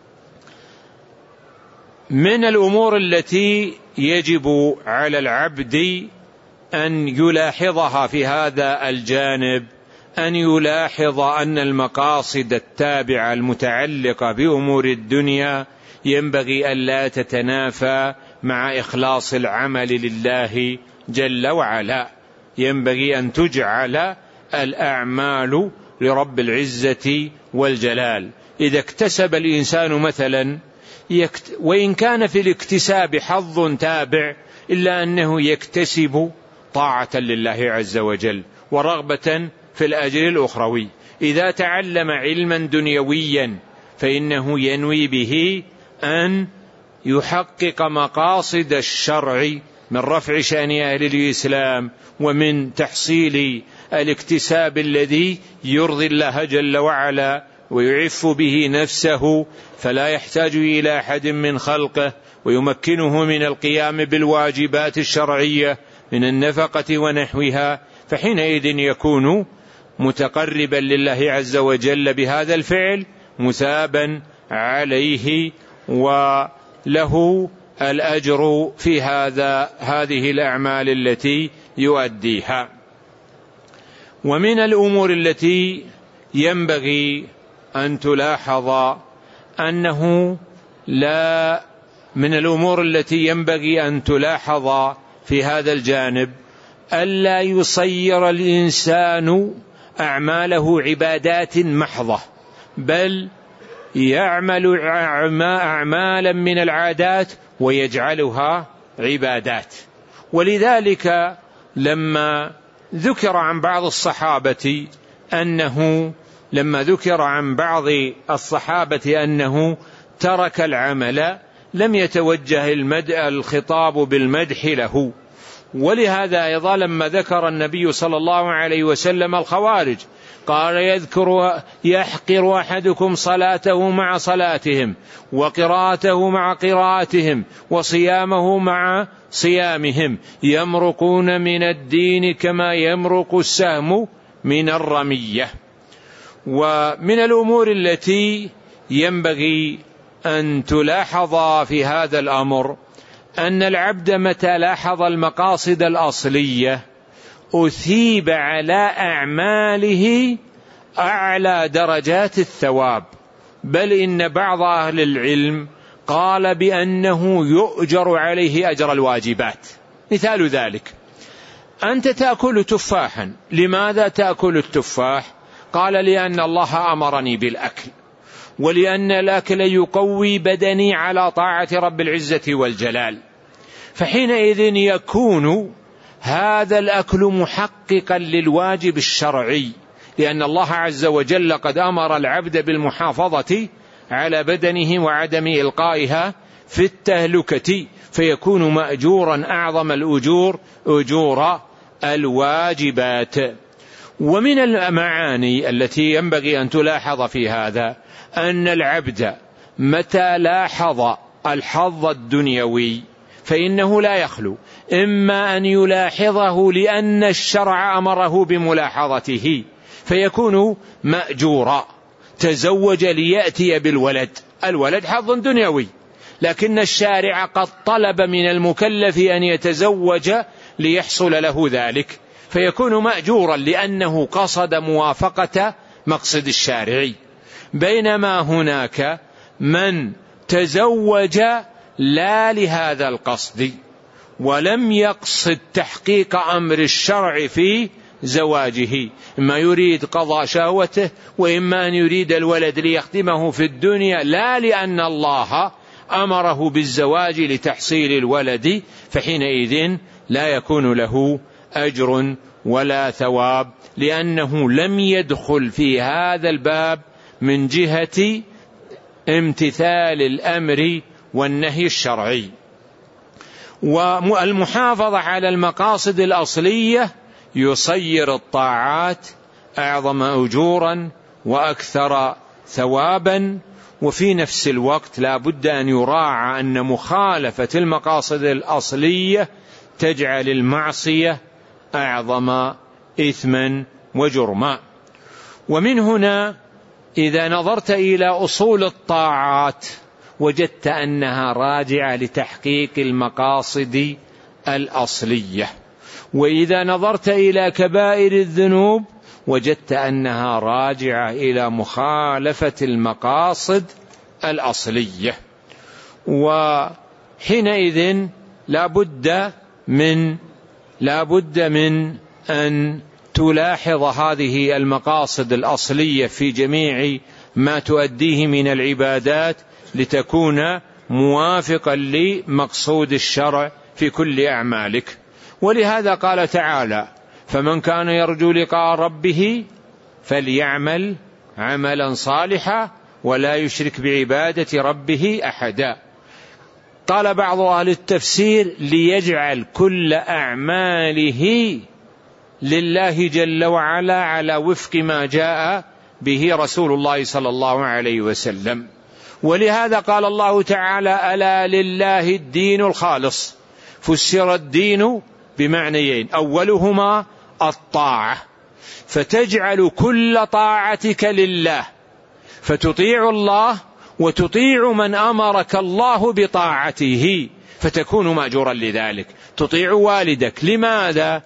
من الأمور التي يجب على العبد أن يلاحظها في هذا الجانب أن يلاحظ أن المقاصد التابعة المتعلقة بأمور الدنيا ينبغي ألا تتنافى مع إخلاص العمل لله جل وعلا. ينبغي أن تجعل الأعمال لرب العزة والجلال. إذا اكتسب الإنسان مثلا وإن كان في الاكتساب حظ تابع إلا أنه يكتسب طاعة لله عز وجل ورغبة في الأجر الأخروي. إذا تعلم علما دنيويا فإنه ينوي به أن يحقق مقاصد الشرع من رفع شأن أهل الإسلام ومن تحصيل الاكتساب الذي يرضي الله جل وعلا ويعف به نفسه، فلا يحتاج إلى أحد من خلقه، ويمكنه من القيام بالواجبات الشرعية من النفقة ونحوها، فحينئذ يكون متقربا لله عز وجل بهذا الفعل مثابا عليه وله الأجر في هذه الأعمال التي يؤديها. ومن الأمور التي ينبغي أن تلاحظ أنه من الأمور التي ينبغي أن تلاحظ في هذا الجانب ألا يصير الإنسان أعماله عبادات محضة، بل يعمل أعمالا من العادات ويجعلها عبادات. ولذلك لما ذكر عن بعض الصحابة أنه ترك العمل لم يتوجه الخطاب بالمدح له. ولهذا أيضا لما ذكر النبي صلى الله عليه وسلم الخوارج قال يحقر أحدكم صلاته مع صلاتهم وقراءته مع قراءتهم وصيامه مع صيامهم، يمرقون من الدين كما يمرق السهم من الرمية. ومن الأمور التي ينبغي أن تلاحظ في هذا الأمر أن العبد متى لاحظ المقاصد الأصلية أثيب على أعماله أعلى درجات الثواب، بل إن بعض أهل العلم قال بأنه يؤجر عليه أجر الواجبات. مثال ذلك أنت تأكل تفاحا، لماذا تأكل التفاح؟ قال لأن الله أمرني بالأكل، ولأن الأكل يقوي بدني على طاعة رب العزة والجلال. فحينئذ يكون هذا الأكل محققا للواجب الشرعي، لأن الله عز وجل قد أمر العبد بالمحافظة على بدنه وعدم إلقائها في التهلكة، فيكون مأجورا أعظم الأجور أجور الواجبات. ومن المعاني التي ينبغي أن تلاحظ في هذا أن العبد متى لاحظ الحظ الدنيوي فإنه لا يخلو إما أن يلاحظه لأن الشرع أمره بملاحظته فيكون مأجورا، تزوج ليأتي بالولد، الولد حظ دنيوي، لكن الشارع قد طلب من المكلف أن يتزوج ليحصل له ذلك، فيكون مأجورا لأنه قصد موافقة مقصد الشارع. بينما هناك من تزوج لا لهذا القصد ولم يقصد تحقيق أمر الشرع في زواجه، إما يريد قضاء شهوته وإما أن يريد الولد ليخدمه في الدنيا لا لأن الله أمره بالزواج لتحصيل الولد، فحينئذ لا يكون له أجر ولا ثواب، لأنه لم يدخل في هذا الباب من جهة امتثال الأمر والنهي الشرعي. والمحافظة على المقاصد الأصلية يصير الطاعات أعظم أجورا وأكثر ثوابا، وفي نفس الوقت لا بد أن يراعى أن مخالفة المقاصد الأصلية تجعل المعصية أعظم إثما وجرما. ومن هنا إذا نظرت إلى أصول الطاعات وجدت أنها راجعة لتحقيق المقاصد الأصلية، وإذا نظرت إلى كبائر الذنوب وجدت أنها راجعة إلى مخالفة المقاصد الأصلية. وحينئذ لا بد من أن تلاحظ هذه المقاصد الأصلية في جميع ما تؤديه من العبادات لتكون موافقا لمقصود الشرع في كل أعمالك. ولهذا قال تعالى: فمن كان يرجو لقاء ربه فليعمل عملا صالحا ولا يشرك بعبادة ربه أحدا. قال بعض أهل التفسير: ليجعل كل أعماله لله جل وعلا على وفق ما جاء به رسول الله صلى الله عليه وسلم. ولهذا قال الله تعالى: ألا لله الدين الخالص. فسر الدين بمعنيين: أولهما الطاعة، فتجعل كل طاعتك لله، فتطيع الله وتطيع من أمرك الله بطاعته فتكون مأجورا لذلك. تطيع والدك، لماذا؟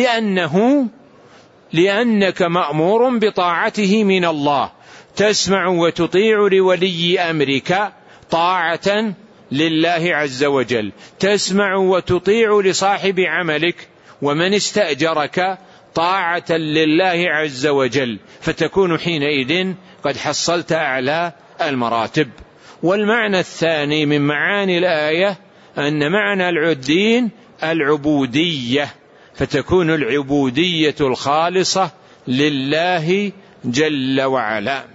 لأنك مأمور بطاعته من الله. تسمع وتطيع لولي أمرك طاعة لله عز وجل، تسمع وتطيع لصاحب عملك ومن استأجرك طاعة لله عز وجل، فتكون حينئذ قد حصلت أعلى المراتب. والمعنى الثاني من معاني الآية أن معنى الدين العبودية، فتكون العبودية الخالصة لله جل وعلا.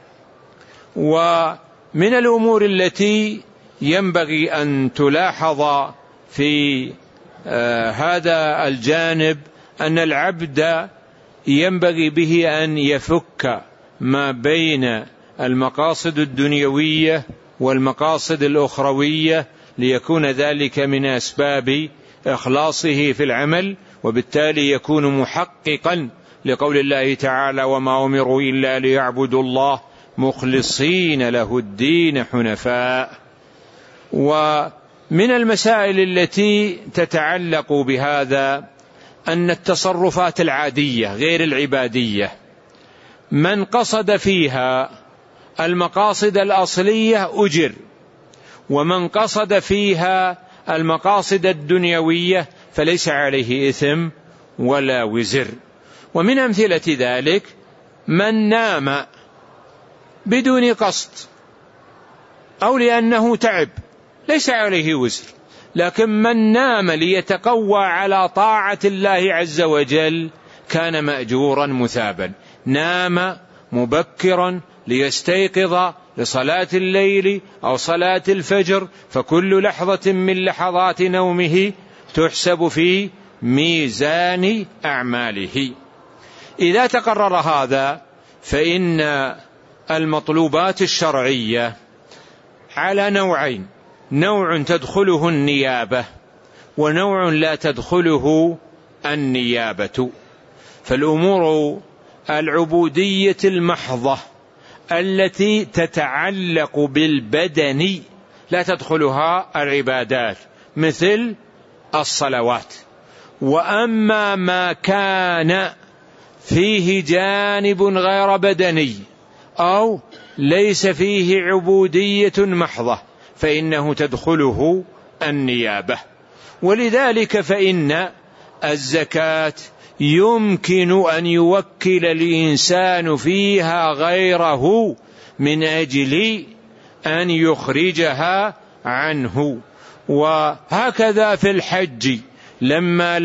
ومن الأمور التي ينبغي أن تلاحظ في هذا الجانب أن العبد ينبغي به أن يفك ما بين المقاصد الدنيوية والمقاصد الأخروية ليكون ذلك من أسباب إخلاصه في العمل، وبالتالي يكون محققا لقول الله تعالى: وما أمروا إلا ليعبدوا الله مخلصين له الدين حنفاء. ومن المسائل التي تتعلق بهذا أن التصرفات العادية غير العبادية من قصد فيها المقاصد الأصلية أجر، ومن قصد فيها المقاصد الدنيوية فليس عليه إثم ولا وزر. ومن أمثلة ذلك من نام بدون قصد أو لأنه تعب ليس عليه وزر، لكن من نام ليتقوى على طاعة الله عز وجل كان مأجورا مثابا. نام مبكرا ليستيقظ لصلاة الليل أو صلاة الفجر، فكل لحظة من لحظات نومه تحسب في ميزان أعماله. إذا تقرر هذا فإن المطلوبات الشرعية على نوعين: نوع تدخله النيابة ونوع لا تدخله النيابة. فالأمور العبودية المحضة التي تتعلق بالبدن لا تدخلها العبادات مثل الصلوات. وأما ما كان فيه جانب غير بدني أو ليس فيه عبودية محضة فإنه تدخله النيابة. ولذلك فإن الزكاة يمكن أن يوكل الإنسان فيها غيره من أجل أن يخرجها عنه. وهكذا في الحج لما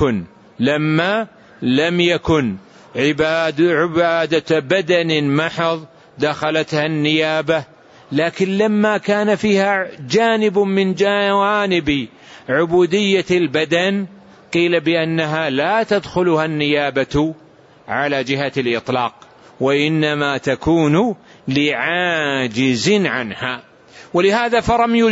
لم يكن عبادة بدن محض دخلتها النيابة، لكن لما كان فيها جانب من جوانب عبودية البدن قيل بأنها لا تدخلها النيابة على جهة الإطلاق، وإنما تكون لعاجز عنها. ولهذا فرمي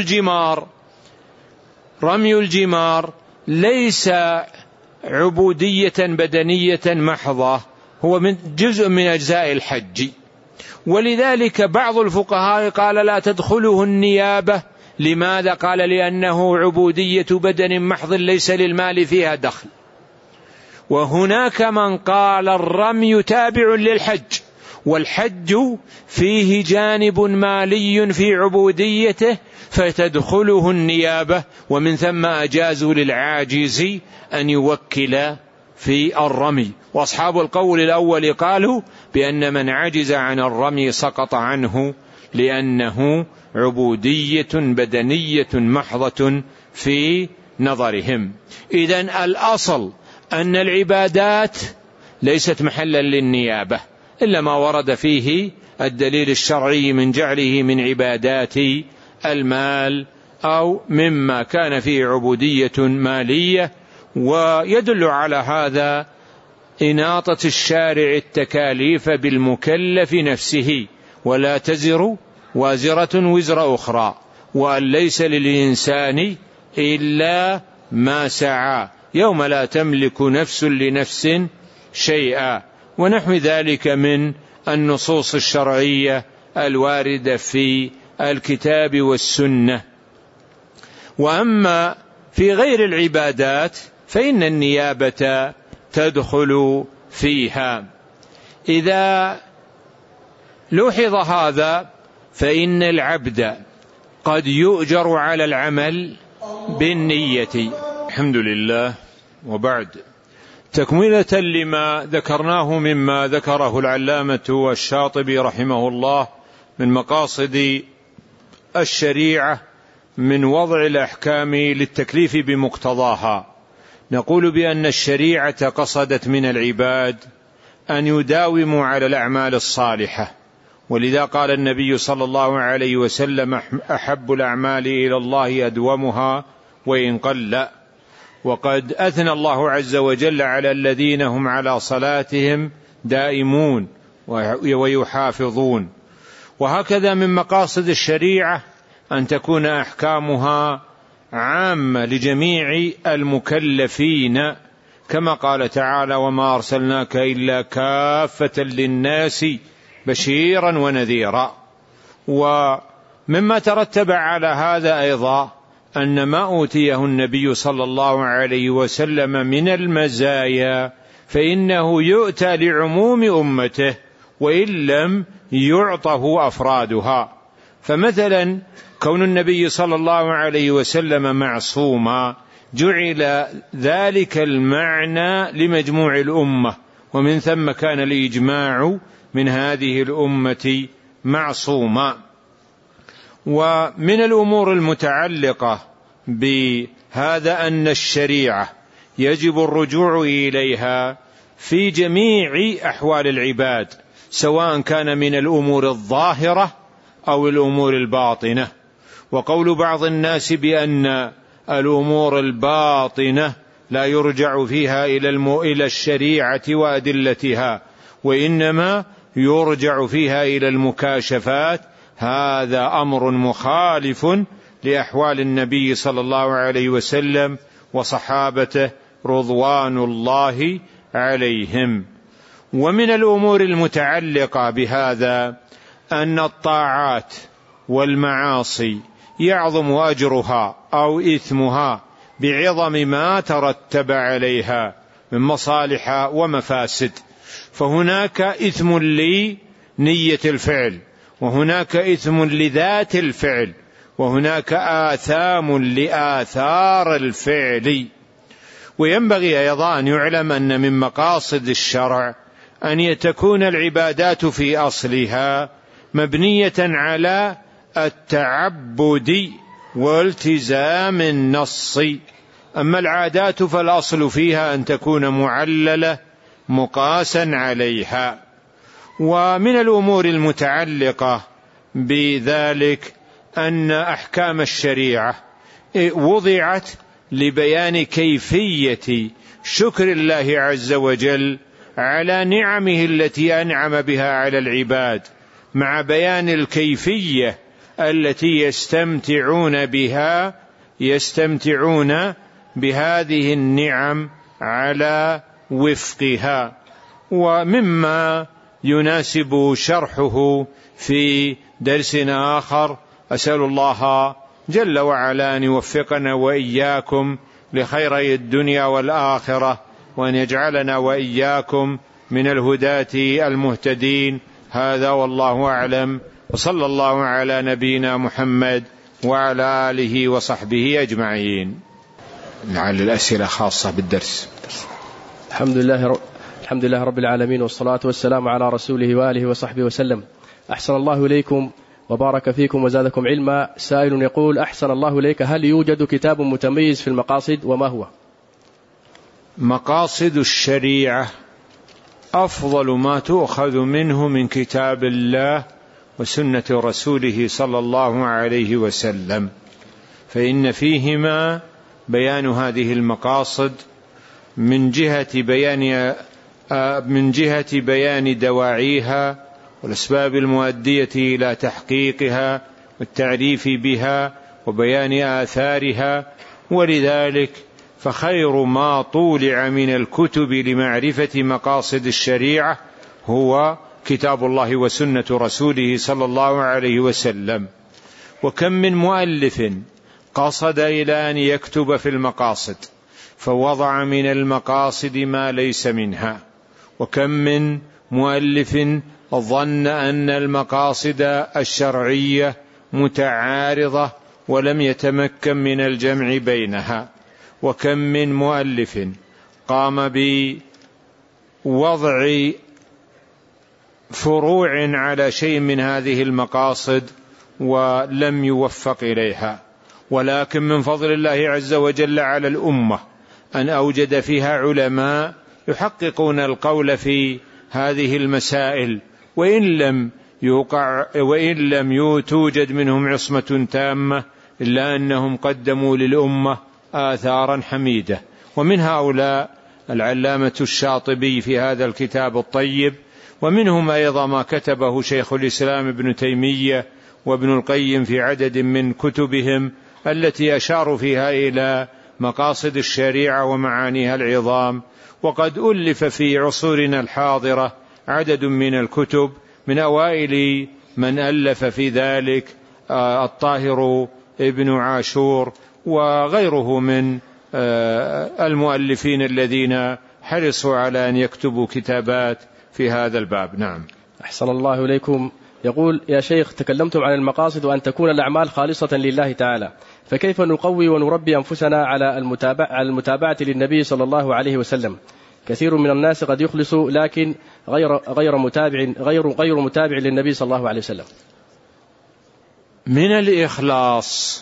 الجمار ليس عبودية بدنية محضة، هو من جزء من أجزاء الحج. ولذلك بعض الفقهاء قال لا تدخله النيابة. لماذا؟ قال لأنه عبودية بدن محض ليس للمال فيها دخل. وهناك من قال الرمي تابع للحج، والحج فيه جانب مالي في عبوديته فتدخله النيابة، ومن ثم أجازوا للعاجز أن يوكل في الرمي. وأصحاب القول الأول قالوا بأن من عجز عن الرمي سقط عنه لأنه عبودية بدنية محضة في نظرهم. إذن الأصل أن العبادات ليست محلا للنيابة إلا ما ورد فيه الدليل الشرعي من جعله من عبادات المال أو مما كان فيه عبودية مالية. ويدل على هذا إناطة الشارع التكاليف بالمكلف نفسه، ولا تزر وازرة وزر أخرى، وأن ليس للإنسان إلا ما سعى، يوم لا تملك نفس لنفس شيئا، ونحو ذلك من النصوص الشرعية الواردة في الكتاب والسنة. وأما في غير العبادات فإن النيابة تدخل فيها. إذا لوحظ هذا فإن العبد قد يؤجر على العمل بالنية. الحمد لله. وبعد، تكملة لما ذكرناه مما ذكره العلامة الشاطبي رحمه الله من مقاصد الشريعة من وضع الأحكام للتكليف بمقتضاها، نقول بأن الشريعة قصدت من العباد أن يداوموا على الأعمال الصالحة، ولذا قال النبي صلى الله عليه وسلم أحب الأعمال إلى الله أدومها وإن قل. وقد أثنى الله عز وجل على الذين هم على صلاتهم دائمون ويحافظون. وهكذا من مقاصد الشريعة أن تكون أحكامها عامة لجميع المكلفين، كما قال تعالى وما أرسلناك إلا كافة للناس بشيرا ونذيرا. ومما ترتب على هذا أيضا أن ما أوتيه النبي صلى الله عليه وسلم من المزايا فإنه يؤتى لعموم أمته وإن لم يعطه أفرادها. فمثلا كون النبي صلى الله عليه وسلم معصوما جعل ذلك المعنى لمجموع الأمة، ومن ثم كان الإجماع من هذه الأمة معصوما. ومن الأمور المتعلقة بهذا أن الشريعة يجب الرجوع إليها في جميع أحوال العباد، سواء كان من الأمور الظاهرة أو الأمور الباطنة. وقول بعض الناس بأن الأمور الباطنة لا يرجع فيها إلى الشريعة وأدلتها، وإنما يرجع فيها إلى المكاشفات، هذا أمر مخالف لأحوال النبي صلى الله عليه وسلم وصحابته رضوان الله عليهم. ومن الأمور المتعلقة بهذا أن الطاعات والمعاصي يعظم أجرها أو إثمها بعظم ما ترتب عليها من مصالح ومفاسد، فهناك إثم لنية الفعل، وهناك إثم لذات الفعل، وهناك آثام لآثار الفعل. وينبغي أيضا أن يعلم أن من مقاصد الشرع أن تكون العبادات في أصلها مبنية على التعبد والتزام النص، أما العادات فالأصل فيها أن تكون معللة مقاسا عليها. ومن الأمور المتعلقة بذلك أن أحكام الشريعة وضعت لبيان كيفية شكر الله عز وجل على نعمه التي أنعم بها على العباد، مع بيان الكيفية التي يستمتعون بهذه النعم على وفقها. ومما يناسب شرحه في درسنا آخر، أسأل الله جل وعلا أن يوفقنا وإياكم لخيري الدنيا والآخرة، وأن يجعلنا وإياكم من الهداة المهتدين. هذا والله أعلم، وصلى الله على نبينا محمد وعلى آله وصحبه أجمعين. لعل الأسئلة خاصة بالدرس. الحمد لله رب العالمين، والصلاة والسلام على رسوله وآله وصحبه وسلم. أحسن الله إليكم وبارك فيكم وزادكم علما. سائل يقول: أحسن الله إليك، هل يوجد كتاب متميز في المقاصد، وما هو؟ مقاصد الشريعة أفضل ما تؤخذ منه من كتاب الله وسنة رسوله صلى الله عليه وسلم، فإن فيهما بيان هذه المقاصد من جهة بيان دواعيها والأسباب المؤدية إلى تحقيقها والتعريف بها وبيان آثارها. ولذلك فخير ما طولع من الكتب لمعرفة مقاصد الشريعة هو كتاب الله وسنة رسوله صلى الله عليه وسلم. وكم من مؤلف قصد إلى أن يكتب في المقاصد فوضع من المقاصد ما ليس منها، وكم من مؤلف ظن أن المقاصد الشرعية متعارضة ولم يتمكن من الجمع بينها، وكم من مؤلف قام بوضع فروع على شيء من هذه المقاصد ولم يوفق إليها. ولكن من فضل الله عز وجل على الأمة أن أوجد فيها علماء يحققون القول في هذه المسائل، وإن لم توجد منهم عصمة تامة، إلا أنهم قدموا للأمة آثارا حميدة. ومن هؤلاء العلامة الشاطبي في هذا الكتاب الطيب، ومنهم أيضا ما كتبه شيخ الإسلام ابن تيمية وابن القيم في عدد من كتبهم التي أشاروا فيها إلى مقاصد الشريعة ومعانيها العظام. وقد ألف في عصورنا الحاضرة عدد من الكتب، من أوائل من ألف في ذلك الطاهر ابن عاشور وغيره من المؤلفين الذين حرصوا على أن يكتبوا كتابات في هذا الباب. نعم. أحسن الله إليكم. يقول: يا شيخ، تكلمتم عن المقاصد وأن تكون الأعمال خالصة لله تعالى، فكيف نقوي ونربي أنفسنا على المتابعة للنبي صلى الله عليه وسلم؟ كثير من الناس قد يخلص لكن غير متابع للنبي صلى الله عليه وسلم. من الإخلاص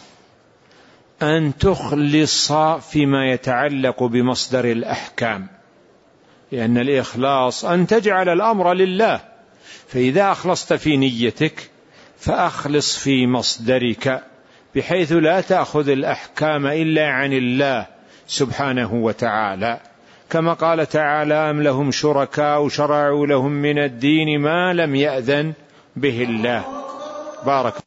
أن تخلص فيما يتعلق بمصدر الأحكام، لأن الإخلاص أن تجعل الأمر لله، فإذا أخلصت في نيتك فأخلص في مصدرك، بحيث لا تأخذ الأحكام إلا عن الله سبحانه وتعالى، كما قال تعالى: أم لهم شركاء شرعوا لهم من الدين ما لم يأذن به الله. بارك